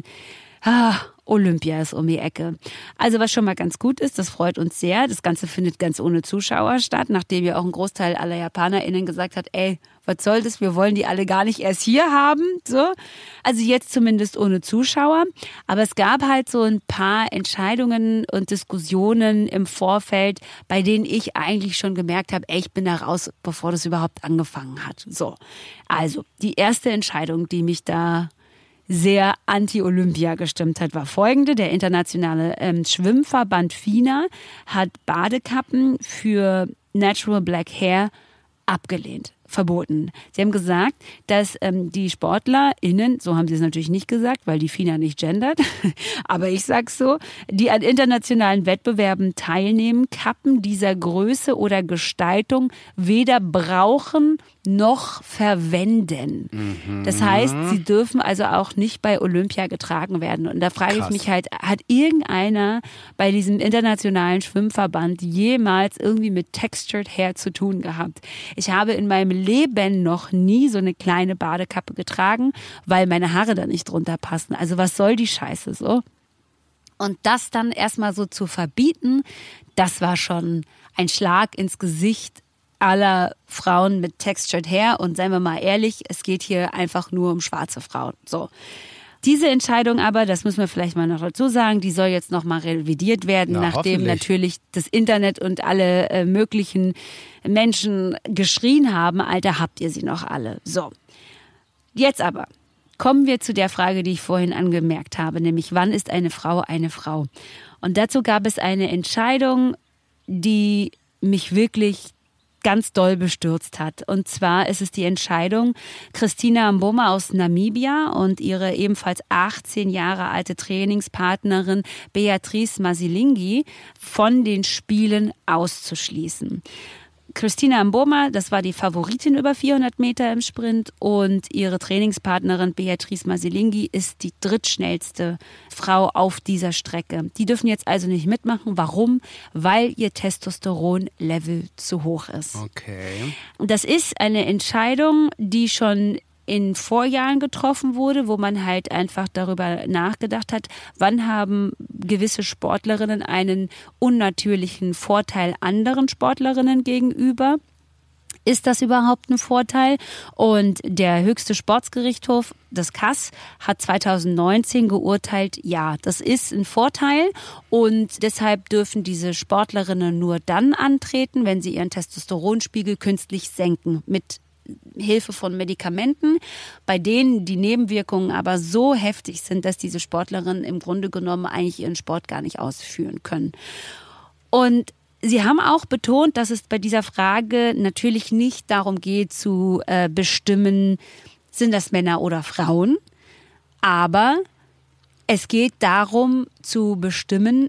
Olympia ist um die Ecke. Also was schon mal ganz gut ist, das freut uns sehr. Das Ganze findet ganz ohne Zuschauer statt, nachdem ja auch ein Großteil aller JapanerInnen gesagt hat, ey, was soll das, wir wollen die alle gar nicht erst hier haben. So. Also jetzt zumindest ohne Zuschauer. Aber es gab halt so ein paar Entscheidungen und Diskussionen im Vorfeld, bei denen ich eigentlich schon gemerkt habe, ey, ich bin da raus, bevor das überhaupt angefangen hat. So. Also die erste Entscheidung, die mich da sehr anti-Olympia gestimmt hat, war folgende. Der internationale Schwimmverband FINA hat Badekappen für Natural Black Hair abgelehnt, verboten. Sie haben gesagt, dass die SportlerInnen, so haben sie es natürlich nicht gesagt, weil die FINA nicht gendert, aber ich sag's so, die an internationalen Wettbewerben teilnehmen, Kappen dieser Größe oder Gestaltung weder brauchen noch verwenden. Das heißt, sie dürfen also auch nicht bei Olympia getragen werden. Und da frage ich mich halt, hat irgendeiner bei diesem internationalen Schwimmverband jemals irgendwie mit Textured Hair zu tun gehabt? Ich habe in meinem Leben noch nie so eine kleine Badekappe getragen, weil meine Haare da nicht drunter passen. Also was soll die Scheiße so? Und das dann erstmal so zu verbieten, das war schon ein Schlag ins Gesicht aller Frauen mit Textured Hair. Und seien wir mal ehrlich, es geht hier einfach nur um schwarze Frauen. So. Diese Entscheidung aber, das müssen wir vielleicht mal noch dazu sagen, die soll jetzt noch mal revidiert werden, nachdem natürlich das Internet und alle möglichen Menschen geschrien haben, Alter, habt ihr sie noch alle. So. Jetzt aber kommen wir zu der Frage, die ich vorhin angemerkt habe, nämlich wann ist eine Frau eine Frau? Und dazu gab es eine Entscheidung, die mich wirklich ganz doll bestürzt hat. Und zwar ist es die Entscheidung, Christina Mboma aus Namibia und ihre ebenfalls 18 Jahre alte Trainingspartnerin Beatrice Masilingi von den Spielen auszuschließen. Christina Mboma, das war die Favoritin über 400 Meter im Sprint und ihre Trainingspartnerin Beatrice Masilingi ist die drittschnellste Frau auf dieser Strecke. Die dürfen jetzt also nicht mitmachen. Warum? Weil ihr Testosteronlevel zu hoch ist. Okay. Das ist eine Entscheidung, die schon in Vorjahren getroffen wurde, wo man halt einfach darüber nachgedacht hat, wann haben gewisse Sportlerinnen einen unnatürlichen Vorteil anderen Sportlerinnen gegenüber. Ist das überhaupt ein Vorteil? Und der höchste Sportsgerichtshof, das CAS, hat 2019 geurteilt, ja, das ist ein Vorteil und deshalb dürfen diese Sportlerinnen nur dann antreten, wenn sie ihren Testosteronspiegel künstlich senken mit Hilfe von Medikamenten, bei denen die Nebenwirkungen aber so heftig sind, dass diese Sportlerinnen im Grunde genommen eigentlich ihren Sport gar nicht ausführen können. Und sie haben auch betont, dass es bei dieser Frage natürlich nicht darum geht zu bestimmen, sind das Männer oder Frauen, aber es geht darum zu bestimmen,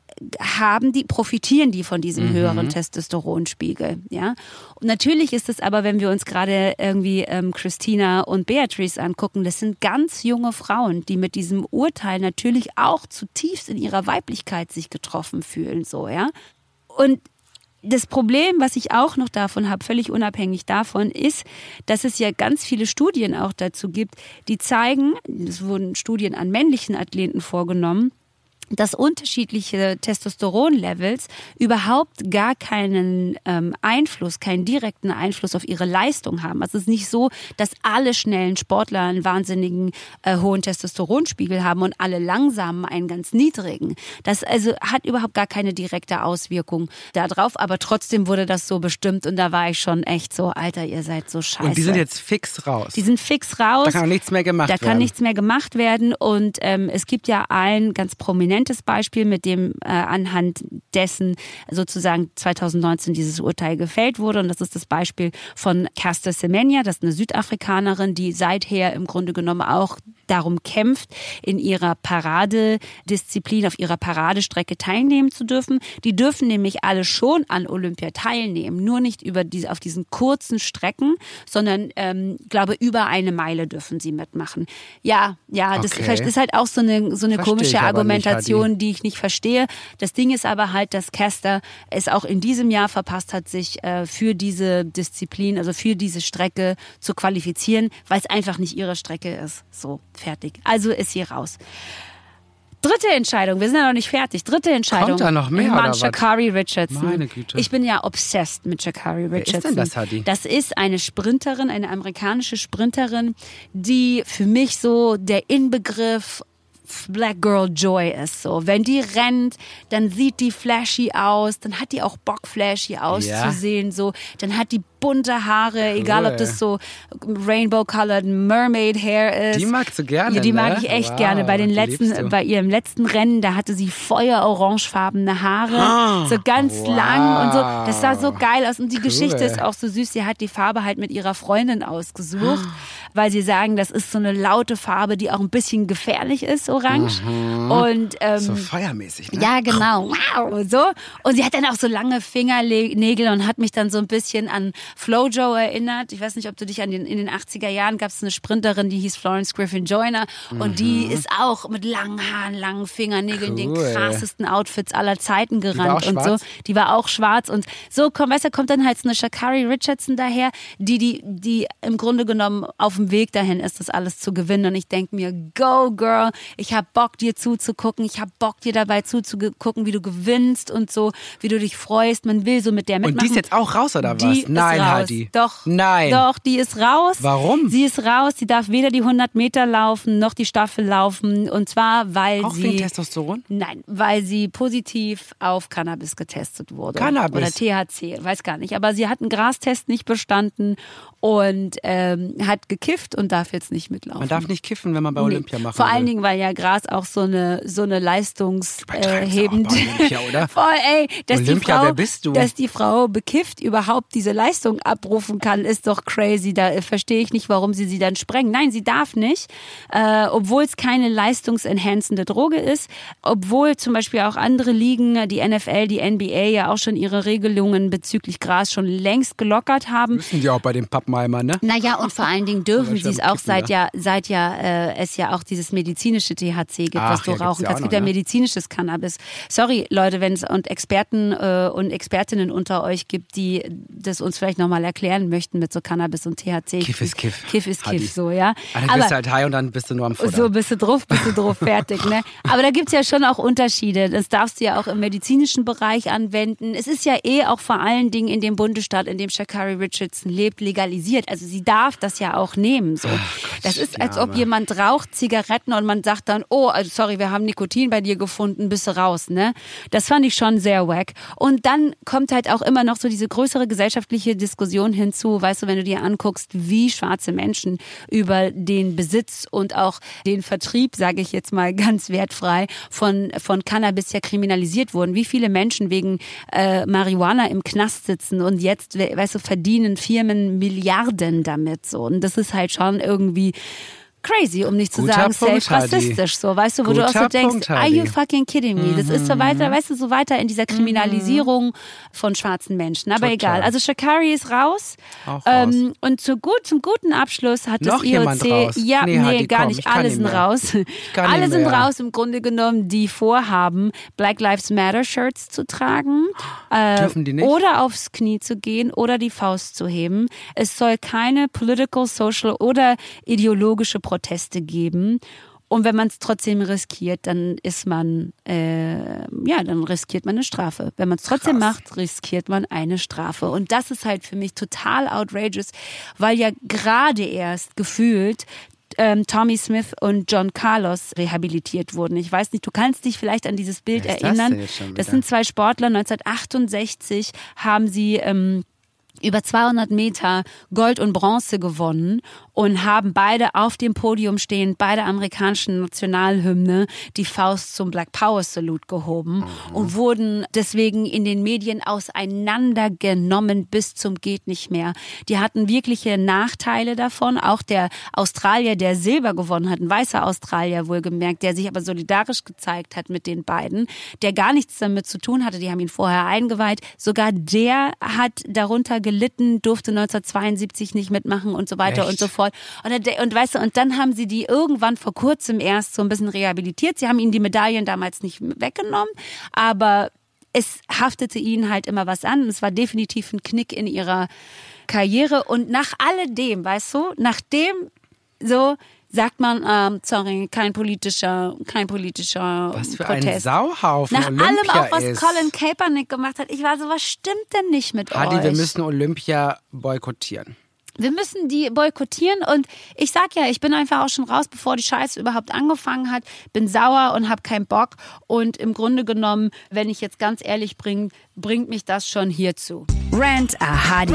profitieren die von diesem höheren Testosteronspiegel, ja? Und natürlich ist es aber, wenn wir uns gerade irgendwie Christina und Beatrice angucken, das sind ganz junge Frauen, die mit diesem Urteil natürlich auch zutiefst in ihrer Weiblichkeit sich getroffen fühlen, so, ja? Und das Problem, was ich auch noch davon habe, völlig unabhängig davon, ist, dass es ja ganz viele Studien auch dazu gibt, die zeigen, es wurden Studien an männlichen Athleten vorgenommen, dass unterschiedliche Testosteronlevels überhaupt gar keinen Einfluss, keinen direkten Einfluss auf ihre Leistung haben. Also es ist nicht so, dass alle schnellen Sportler einen wahnsinnigen hohen Testosteronspiegel haben und alle langsamen einen ganz niedrigen. Das also hat überhaupt gar keine direkte Auswirkung darauf, aber trotzdem wurde das so bestimmt und da war ich schon echt so, Alter, ihr seid so scheiße. Und die sind jetzt fix raus? Die sind fix raus. Da kann auch nichts mehr gemacht werden. Da kann nichts mehr gemacht werden und es gibt ja ein ganz prominentes Beispiel, mit dem anhand dessen sozusagen 2019 dieses Urteil gefällt wurde. Und das ist das Beispiel von Caster Semenya, das ist eine Südafrikanerin, die seither im Grunde genommen auch darum kämpft, in ihrer Paradedisziplin, auf ihrer Paradestrecke teilnehmen zu dürfen. Die dürfen nämlich alle schon an Olympia teilnehmen, nur nicht auf diesen kurzen Strecken, sondern glaube über 1 Meile dürfen sie mitmachen. Ja, das ist halt auch so eine komische Argumentation, die ich nicht verstehe. Das Ding ist aber halt, dass Caster es auch in diesem Jahr verpasst hat, sich für diese Disziplin, also für diese Strecke zu qualifizieren, weil es einfach nicht ihre Strecke ist. So, fertig. Also ist sie raus. Dritte Entscheidung, wir sind ja noch nicht fertig. Dritte Entscheidung. Kommt da noch mehr Mann, oder was? Sha'Carri Richardson. Meine Güte. Ich bin ja obsessed mit Sha'Carri Richardson. Wer ist denn das, Hadi? Das ist eine Sprinterin, eine amerikanische Sprinterin, die für mich so der Inbegriff Black Girl Joy ist. So, wenn die rennt, dann sieht die flashy aus, dann hat die auch Bock, flashy auszusehen. So, dann hat die bunte Haare, egal ob das so Rainbow-colored Mermaid Hair ist. Die magst du gerne, ja, die mag ne? ich echt Wow, gerne. die Bei ihrem letzten Rennen, da hatte sie feuerorangefarbene Haare, so ganz lang und so. Das sah so geil aus und die Geschichte ist auch so süß. Sie hat die Farbe halt mit ihrer Freundin ausgesucht, weil sie sagen, das ist so eine laute Farbe, die auch ein bisschen gefährlich ist, orange. Und so feuermäßig, ne? ja, genau. Wow, so. Und sie hat dann auch so lange Fingernägel und hat mich dann so ein bisschen an Flojo erinnert. Ich weiß nicht, ob du dich in den 80er Jahren gab es eine Sprinterin, die hieß Florence Griffin Joyner und die ist auch mit langen Haaren, langen Fingernägeln, den krassesten Outfits aller Zeiten gerannt und so. Die war auch schwarz und so kommt dann halt so eine Sha'Carri Richardson daher, die im Grunde genommen auf dem Weg dahin ist, das alles zu gewinnen und ich denke mir, go girl, ich habe Bock dir zuzugucken, ich habe Bock dir dabei zuzugucken, wie du gewinnst und so, wie du dich freust, man will so mit der mitmachen. Und die ist jetzt auch raus oder was? Nein, Hadi. Doch. Nein. Doch, die ist raus. Warum? Sie ist raus. Sie darf weder die 100 Meter laufen, noch die Staffel laufen. Und zwar, weil auch wegen Testosteron? Nein, weil sie positiv auf Cannabis getestet wurde. Cannabis? Oder THC, weiß gar nicht. Aber sie hat einen Grastest nicht bestanden und hat gekifft und darf jetzt nicht mitlaufen. Man darf nicht kiffen, wenn man bei Olympia machen Vor will. allen Dingen, weil ja Gras auch so eine leistungshebende... Olympia, oder? Voll, ey, Olympia, wer bist du? Dass die Frau bekifft überhaupt diese Leistungssteigerung Leistung abrufen kann, ist doch crazy. Da verstehe ich nicht, warum sie dann sprengen. Nein, sie darf nicht, obwohl es keine leistungsenhancende Droge ist, obwohl zum Beispiel auch andere Ligen, die NFL, die NBA ja auch schon ihre Regelungen bezüglich Gras schon längst gelockert haben. Müssen die auch bei den Pappenheimer, ne? Naja, und vor allen Dingen dürfen sie es auch seit es ja auch dieses medizinische THC gibt, was du rauchen kannst. Es gibt ja medizinisches Cannabis. Sorry, Leute, wenn es und Experten und Expertinnen unter euch gibt, die das uns vielleicht nochmal erklären möchten mit so Cannabis und THC. Kiff ist Kiff. Kiff ist Kiff, so, ja. Dann bist du halt high und dann bist du nur am Futter. So bist du drauf, fertig, ne? Aber da gibt's ja schon auch Unterschiede. Das darfst du ja auch im medizinischen Bereich anwenden. Es ist ja auch vor allen Dingen in dem Bundesstaat, in dem Sha'Carri Richardson lebt, legalisiert. Also sie darf das ja auch nehmen, so. Das ist, als ob jemand raucht Zigaretten und man sagt dann, oh, also sorry, wir haben Nikotin bei dir gefunden, bist du raus, ne? Das fand ich schon sehr wack. Und dann kommt halt auch immer noch so diese größere gesellschaftliche Diskussion hinzu, weißt du, wenn du dir anguckst, wie schwarze Menschen über den Besitz und auch den Vertrieb, sage ich jetzt mal ganz wertfrei, von Cannabis ja kriminalisiert wurden. Wie viele Menschen wegen Marihuana im Knast sitzen und jetzt, weißt du, verdienen Firmen Milliarden damit, so. Und das ist halt schon irgendwie crazy, um nicht zu sagen safe rassistisch, so, weißt du, wo du auch so denkst, are you fucking kidding me? Das ist so weiter, weißt du, so weiter in dieser Kriminalisierung von schwarzen Menschen. Aber egal. Also Sha'Carri ist raus. Und zum guten Abschluss hat noch das IOC, gar nicht, alle sind raus. Alle sind raus, im Grunde genommen, die vorhaben, Black Lives Matter Shirts zu tragen. Dürfen die nicht? Oder aufs Knie zu gehen oder die Faust zu heben. Es soll keine political, social oder ideologische Proteste geben. Und wenn man es trotzdem riskiert, dann ist man, dann riskiert man eine Strafe. Wenn man es trotzdem macht, riskiert man eine Strafe. Und das ist halt für mich total outrageous, weil ja gerade erst gefühlt Tommy Smith und John Carlos rehabilitiert wurden. Ich weiß nicht, du kannst dich vielleicht an dieses Bild erinnern. Das sind zwei Sportler, 1968 haben sie über 200 Meter Gold und Bronze gewonnen und haben beide auf dem Podium stehend bei der amerikanischen Nationalhymne die Faust zum Black Power Salute gehoben und wurden deswegen in den Medien auseinandergenommen bis zum geht nicht mehr. Die hatten wirkliche Nachteile davon. Auch der Australier, der Silber gewonnen hat, ein weißer Australier wohlgemerkt, der sich aber solidarisch gezeigt hat mit den beiden, der gar nichts damit zu tun hatte. Die haben ihn vorher eingeweiht. Sogar der hat darunter gelitten, durfte 1972 nicht mitmachen und so weiter und so fort. Und weißt du, und dann haben sie die irgendwann vor kurzem erst so ein bisschen rehabilitiert. Sie haben ihnen die Medaillen damals nicht weggenommen, aber es haftete ihnen halt immer was an. Es war definitiv ein Knick in ihrer Karriere. Und nach alledem, weißt du, nachdem so sagt man, sorry, kein politischer was für Protest. Ein Sauhaufen nach Olympia allem auch, was ist. Colin Kaepernick gemacht hat. Ich war so, was stimmt denn nicht mit Hadi, euch? wir müssen Olympia boykottieren. Wir müssen die boykottieren und ich sag ja, ich bin einfach auch schon raus, bevor die Scheiße überhaupt angefangen hat, bin sauer und hab keinen Bock und im Grunde genommen, wenn ich jetzt ganz ehrlich bin, bringt mich das schon hierzu. Rant a Hadi.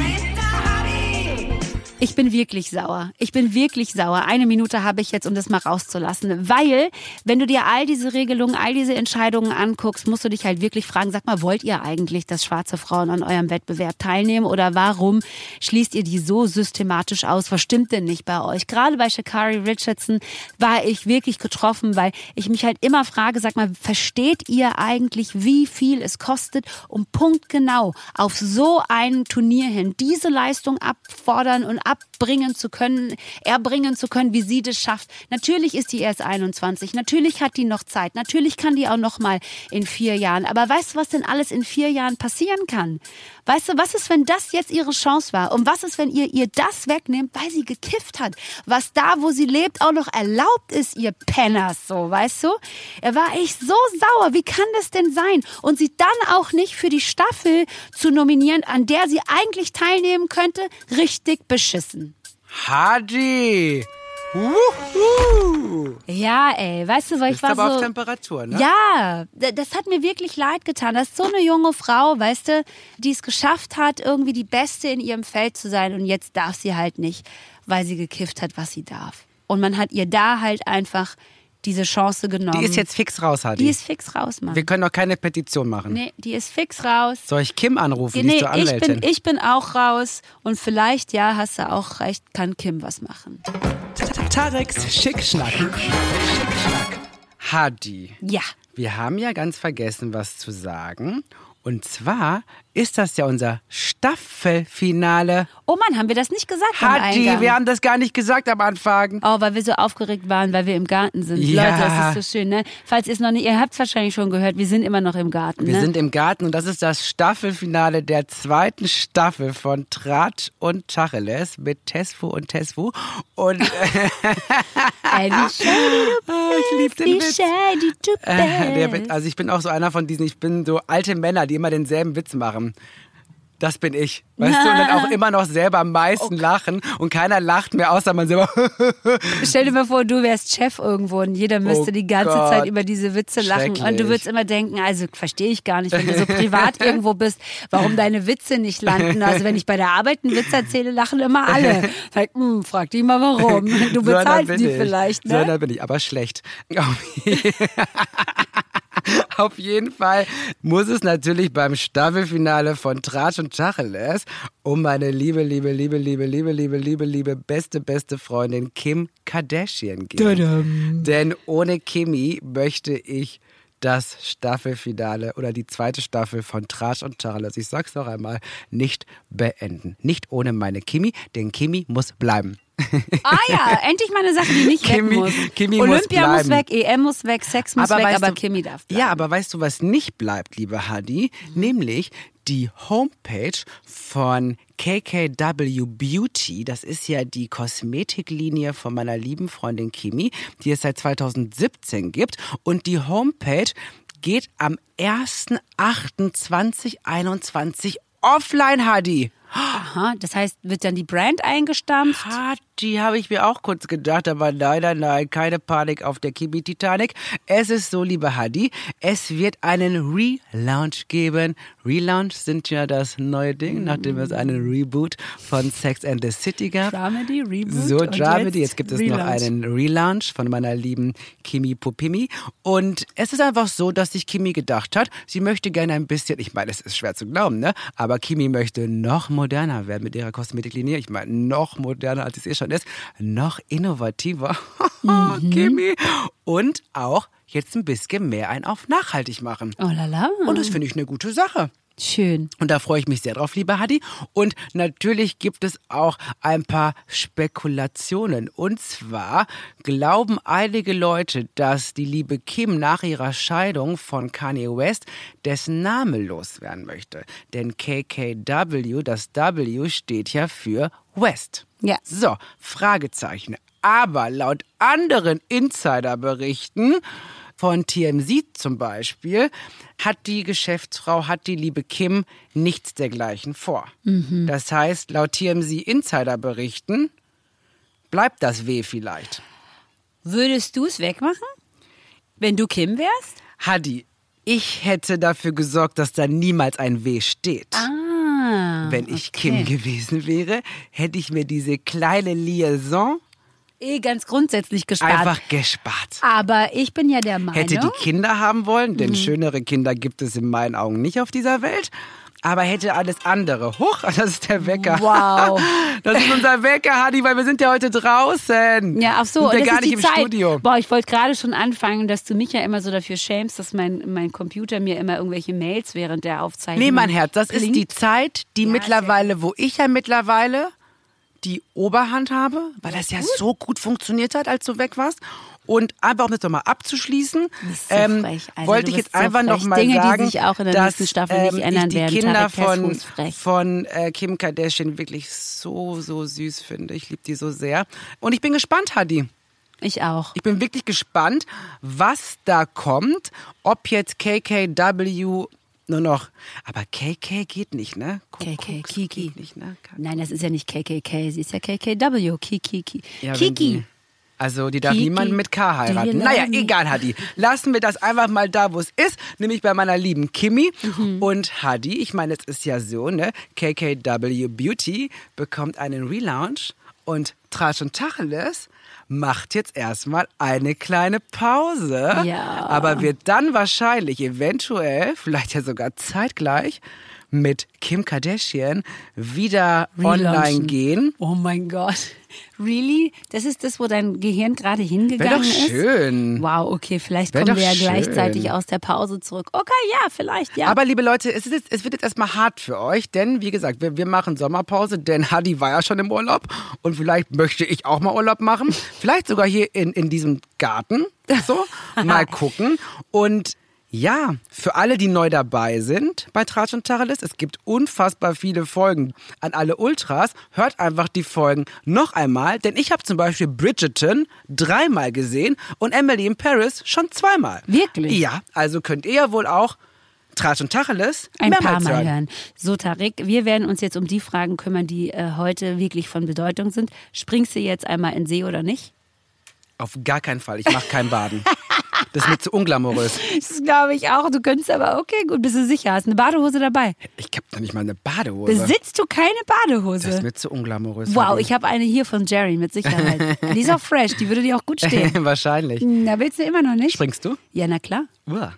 Ich bin wirklich sauer. Eine Minute habe ich jetzt, um das mal rauszulassen. Weil, wenn du dir all diese Regelungen, all diese Entscheidungen anguckst, musst du dich halt wirklich fragen, sag mal, wollt ihr eigentlich, dass schwarze Frauen an eurem Wettbewerb teilnehmen? Oder warum schließt ihr die so systematisch aus? Was stimmt denn nicht bei euch? Gerade bei Sha'Carri Richardson war ich wirklich getroffen, weil ich mich halt immer frage, sag mal, versteht ihr eigentlich, wie viel es kostet, um punktgenau auf so ein Turnier hin diese Leistung abfordern und erbringen zu können, wie sie das schafft. Natürlich ist die erst 21, natürlich hat die noch Zeit, natürlich kann die auch noch mal in 4 Jahren. Aber weißt du, was denn alles in 4 Jahren passieren kann? Weißt du, was ist, wenn das jetzt ihre Chance war? Und was ist, wenn ihr das wegnehmt, weil sie gekifft hat? Was da, wo sie lebt, auch noch erlaubt ist, ihr Penners, so, weißt du? Er war echt so sauer. Wie kann das denn sein? Und sie dann auch nicht für die Staffel zu nominieren, an der sie eigentlich teilnehmen könnte, richtig beschissen. Hadi! Wuhu. Ja, ey, weißt du, weil ich war aber so... auf Temperatur, ne? Ja, das hat mir wirklich leid getan. Das ist so eine junge Frau, weißt du, die es geschafft hat, irgendwie die Beste in ihrem Feld zu sein und jetzt darf sie halt nicht, weil sie gekifft hat, was sie darf. Und man hat ihr da halt einfach diese Chance genommen. Die ist jetzt fix raus, Hadi. Die ist fix raus, Mann. Wir können doch keine Petition machen. Nee, die ist fix raus. Soll ich Kim anrufen? Die ist zur Anwältin. Ich bin auch raus und vielleicht, ja, hast du auch recht, kann Kim was machen. Tareks Schickschnack. Hadi. Ja. Wir haben ja ganz vergessen, was zu sagen. Und zwar ist das ja unser Staffelfinale. Oh Mann, haben wir das nicht gesagt am Hadi, Eingang? wir haben das gar nicht gesagt am Anfang. Oh, weil wir so aufgeregt waren, weil wir im Garten sind. Ja. Leute, das ist so schön, ne? Falls ihr es noch nicht, ihr habt es wahrscheinlich schon gehört, wir sind immer noch im Garten, ne? Wir sind im Garten und das ist das Staffelfinale der 2. Staffel von Tratsch und Tacheles mit Tesfu und Tesfu. Und Ey, wie schön ich liebe den Witz. shady du bist. Also ich bin auch so einer von diesen, ich bin so alte Männer, die immer denselben Witz machen. Das bin ich. Weißt du, und dann auch immer noch selber am meisten lachen und keiner lacht mehr, außer man selber. Stell dir mal vor, du wärst Chef irgendwo und jeder müsste die ganze Gott. Zeit über diese Witze lachen. Und du würdest immer denken, also verstehe ich gar nicht, wenn du so privat irgendwo bist, warum deine Witze nicht landen. Also wenn ich bei der Arbeit einen Witz erzähle, lachen immer alle. Sag, frag die mal warum. Du bezahlst die vielleicht, ne? So einer bin ich, aber schlecht. Auf jeden Fall muss es natürlich beim Staffelfinale von Tratsch und Tacheles um meine liebe, beste Freundin Kim Kardashian gehen. Tadam. Denn ohne Kimi möchte ich das Staffelfinale oder die 2. Staffel von Tratsch und Tacheles, ich sag's noch einmal, nicht beenden. Nicht ohne meine Kimi, denn Kimi muss bleiben. Ah ja, endlich mal eine Sache, die nicht weg muss. Kimi Olympia muss muss weg, EM muss weg, Sex muss weg, aber Kimi darf bleiben. Ja, aber weißt du, was nicht bleibt, liebe Hadi? Nämlich die Homepage von KKW Beauty. Das ist ja die Kosmetiklinie von meiner lieben Freundin Kimi, die es seit 2017 gibt. Und die Homepage geht am 1.8.2021 offline, Hadi. Aha, das heißt, wird dann die Brand eingestampft? Die habe ich mir auch kurz gedacht, aber nein, keine Panik auf der Kimi-Titanic. Es ist so, liebe Hadi, es wird einen Relaunch geben. Relaunch sind ja das neue Ding, nachdem es einen Reboot von Sex and the City gab. Dramedy, Reboot. So, und Dramedy. Jetzt gibt es Relaunch. noch einen Relaunch von meiner lieben Kimi Popimi. Und es ist einfach so, dass sich Kimi gedacht hat, sie möchte gerne ein bisschen, ich meine, es ist schwer zu glauben, ne? Aber Kimi möchte noch moderner werden mit ihrer Kosmetiklinie. Ich meine, noch moderner, als es eh schon ist. Noch innovativer. Kimi. Und auch jetzt ein bisschen mehr ein auf nachhaltig machen. Oh lala. Und das finde ich eine gute Sache. Schön. Und da freue ich mich sehr drauf, liebe Hadi. Und natürlich gibt es auch ein paar Spekulationen. Und zwar glauben einige Leute, dass die liebe Kim nach ihrer Scheidung von Kanye West dessen Name loswerden möchte. Denn KKW, das W steht ja für West. Ja. So, Fragezeichen. Aber laut anderen Insiderberichten von TMZ zum Beispiel, hat die liebe Kim nichts dergleichen vor. Das heißt, laut TMZ Insiderberichten bleibt das W vielleicht. Würdest du es wegmachen, wenn du Kim wärst? Hadi, ich hätte dafür gesorgt, dass da niemals ein W steht. Wenn ich Kim gewesen wäre, hätte ich mir diese kleine Liaison Ganz grundsätzlich gespart. einfach gespart. Aber ich bin ja der Meinung... Hätte die Kinder haben wollen, denn schönere Kinder gibt es in meinen Augen nicht auf dieser Welt. Aber hätte alles andere. Huch, das ist der Wecker. Wow. Das ist unser Wecker, Hadi, weil wir sind ja heute draußen. Ja, ach so, sind ja das gar ist nicht die im Zeit. Studio. Boah, ich wollte gerade schon anfangen, dass du mich ja immer so dafür schämst, dass mein Computer mir immer irgendwelche Mails während der Aufzeichnung... Nee, mein Herz, das ist blinkt. die Zeit, die wo ich ja mittlerweile die Oberhand habe, weil das ja so gut funktioniert hat, als du weg warst. Und einfach, um das nochmal abzuschließen, so frech. Also, wollte du ich bist jetzt einfach so frech. nochmal Dinge, sagen, die sich auch in der dass nächsten Staffel nicht ändern ich die werden. Kinder Tarek Tesfu ist frech. von Kim Kardashian wirklich so süß finde. Ich liebe die so sehr. Und ich bin gespannt, Hadi. Ich auch. Ich bin wirklich gespannt, was da kommt. Ob jetzt KKW nur noch, aber KK geht nicht, ne? KK, Kiki. Geht nicht, ne? Nein, das ist ja nicht KKK, sie ist ja KKW. Kiki. Ja, Kiki. Also die darf Kiki. niemanden mit K heiraten. Do you Naja, love me? egal, Hadi. Lassen wir das einfach mal da, wo es ist, nämlich bei meiner lieben Kimi. Und Hadi, ich meine, es ist ja so, ne? KKW Beauty bekommt einen Relaunch und Tratsch und Tacheles macht jetzt erstmal eine kleine Pause. Ja. Aber wird dann wahrscheinlich, eventuell, vielleicht ja sogar zeitgleich, mit Kim Kardashian wieder online gehen. Oh mein Gott. Really? Das ist das, wo dein Gehirn gerade hingegangen ist? Wäre doch schön. Wow, okay, vielleicht Wär kommen wir ja doch schön. gleichzeitig aus der Pause zurück. Okay, ja, vielleicht, ja. Aber liebe Leute, es wird jetzt erstmal hart für euch, denn wie gesagt, wir machen Sommerpause, denn Hadi war ja schon im Urlaub und vielleicht möchte ich auch mal Urlaub machen. Vielleicht sogar hier in diesem Garten. So, mal gucken. Und ja, für alle, die neu dabei sind bei Tratsch und Tacheles, es gibt unfassbar viele Folgen. An alle Ultras, hört einfach die Folgen noch einmal, denn ich habe zum Beispiel Bridgerton 3-mal gesehen und Emily in Paris schon 2-mal. Wirklich? Ja, also könnt ihr ja wohl auch Tratsch und Tacheles ein paar mehrmals Mal hören. So, Tarik, wir werden uns jetzt um die Fragen kümmern, die heute wirklich von Bedeutung sind. Springst du jetzt einmal in den See oder nicht? Auf gar keinen Fall, ich mache kein Baden. Das ist mir zu unglamourös. Das glaube ich auch. Du könntest aber, okay, gut, bist du sicher? Hast du eine Badehose dabei? Ich habe noch nicht mal eine Badehose. Besitzt du keine Badehose? Das ist mir zu unglamourös. Wow, ich habe eine hier von Jerry mit Sicherheit. Die ist auch fresh, die würde dir auch gut stehen. Wahrscheinlich. Na, willst du immer noch nicht? Springst du? Ja, na klar. Uah.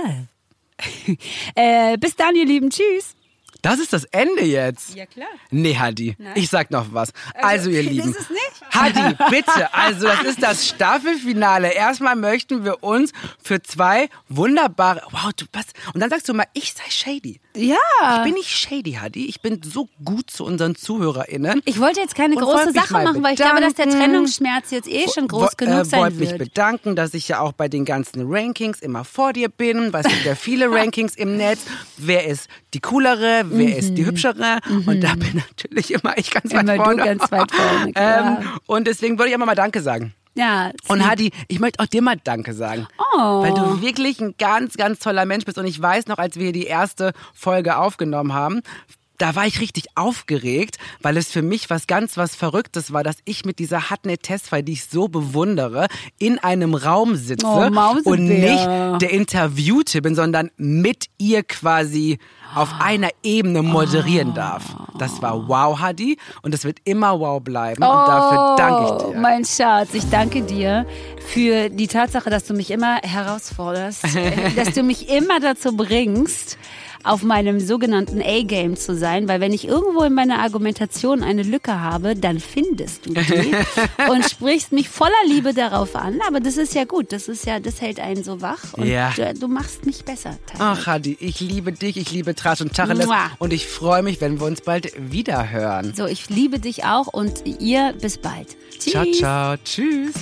Bis dann, ihr Lieben. Tschüss. Das ist das Ende jetzt. Ja, klar. Nee, Hadi, ich sag noch was. Also ihr Lieben. Ist es nicht? Hadi, bitte. Also das ist das Staffelfinale. Erstmal möchten wir uns für 2 wunderbare... Wow, du was? Und dann sagst du mal, ich sei shady. Ja. Ich bin nicht shady, Hadi. Ich bin so gut zu unseren ZuhörerInnen. Ich wollte jetzt keine Und große wollte mich Sache mal machen, weil ich glaube, dass der bedanken. Trennungsschmerz jetzt schon groß genug sein wollte mich wird. bedanken, dass ich ja auch bei den ganzen Rankings immer vor dir bin. Weil es gibt ja viele Rankings im Netz. Wer ist die coolere? Wer ist die hübschere? Und da bin natürlich immer ich ganz weit Immer vorne. du ganz weit vorne, klar. Und deswegen wollte ich einfach mal Danke sagen. Ja. Und Hadi, ich möchte auch dir mal Danke sagen. Oh. Weil du wirklich ein ganz, ganz toller Mensch bist. Und ich weiß noch, als wir die erste Folge aufgenommen haben, da war ich richtig aufgeregt, weil es für mich was Verrücktes war, dass ich mit dieser Hatne Tesfaye, die ich so bewundere, in einem Raum sitze und nicht der Interviewte bin, sondern mit ihr quasi auf einer Ebene moderieren darf. Das war wow, Hadi, und das wird immer wow bleiben und dafür danke ich dir. Mein Schatz, ich danke dir für die Tatsache, dass du mich immer herausforderst, dass du mich immer dazu bringst, auf meinem sogenannten A-Game zu sein, weil wenn ich irgendwo in meiner Argumentation eine Lücke habe, dann findest du die und sprichst mich voller Liebe darauf an. Aber das ist ja gut, das hält einen so wach und du machst mich besser. Ach, Hadi, ich liebe dich, ich liebe Tratsch und Tacheles und ich freue mich, wenn wir uns bald wieder hören. So, ich liebe dich auch und ihr bis bald. Tschüss. Ciao, ciao, tschüss.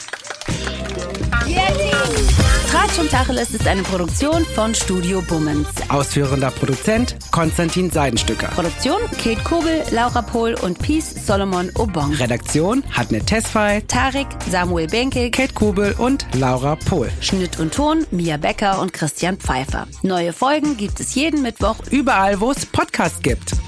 Tratsch und Tacheles ist eine Produktion von Studio Bummens. Ausführender Produzent Konstantin Seidenstücker. Produktion Kate Kobel, Laura Pohl und Peace Solomon Obong. Redaktion Hatne Tesfaye, Tarik, Samuel Benke, Kate Kobel und Laura Pohl. Schnitt und Ton Mia Becker und Christian Pfeiffer. Neue Folgen gibt es jeden Mittwoch Überall, wo es Podcasts gibt.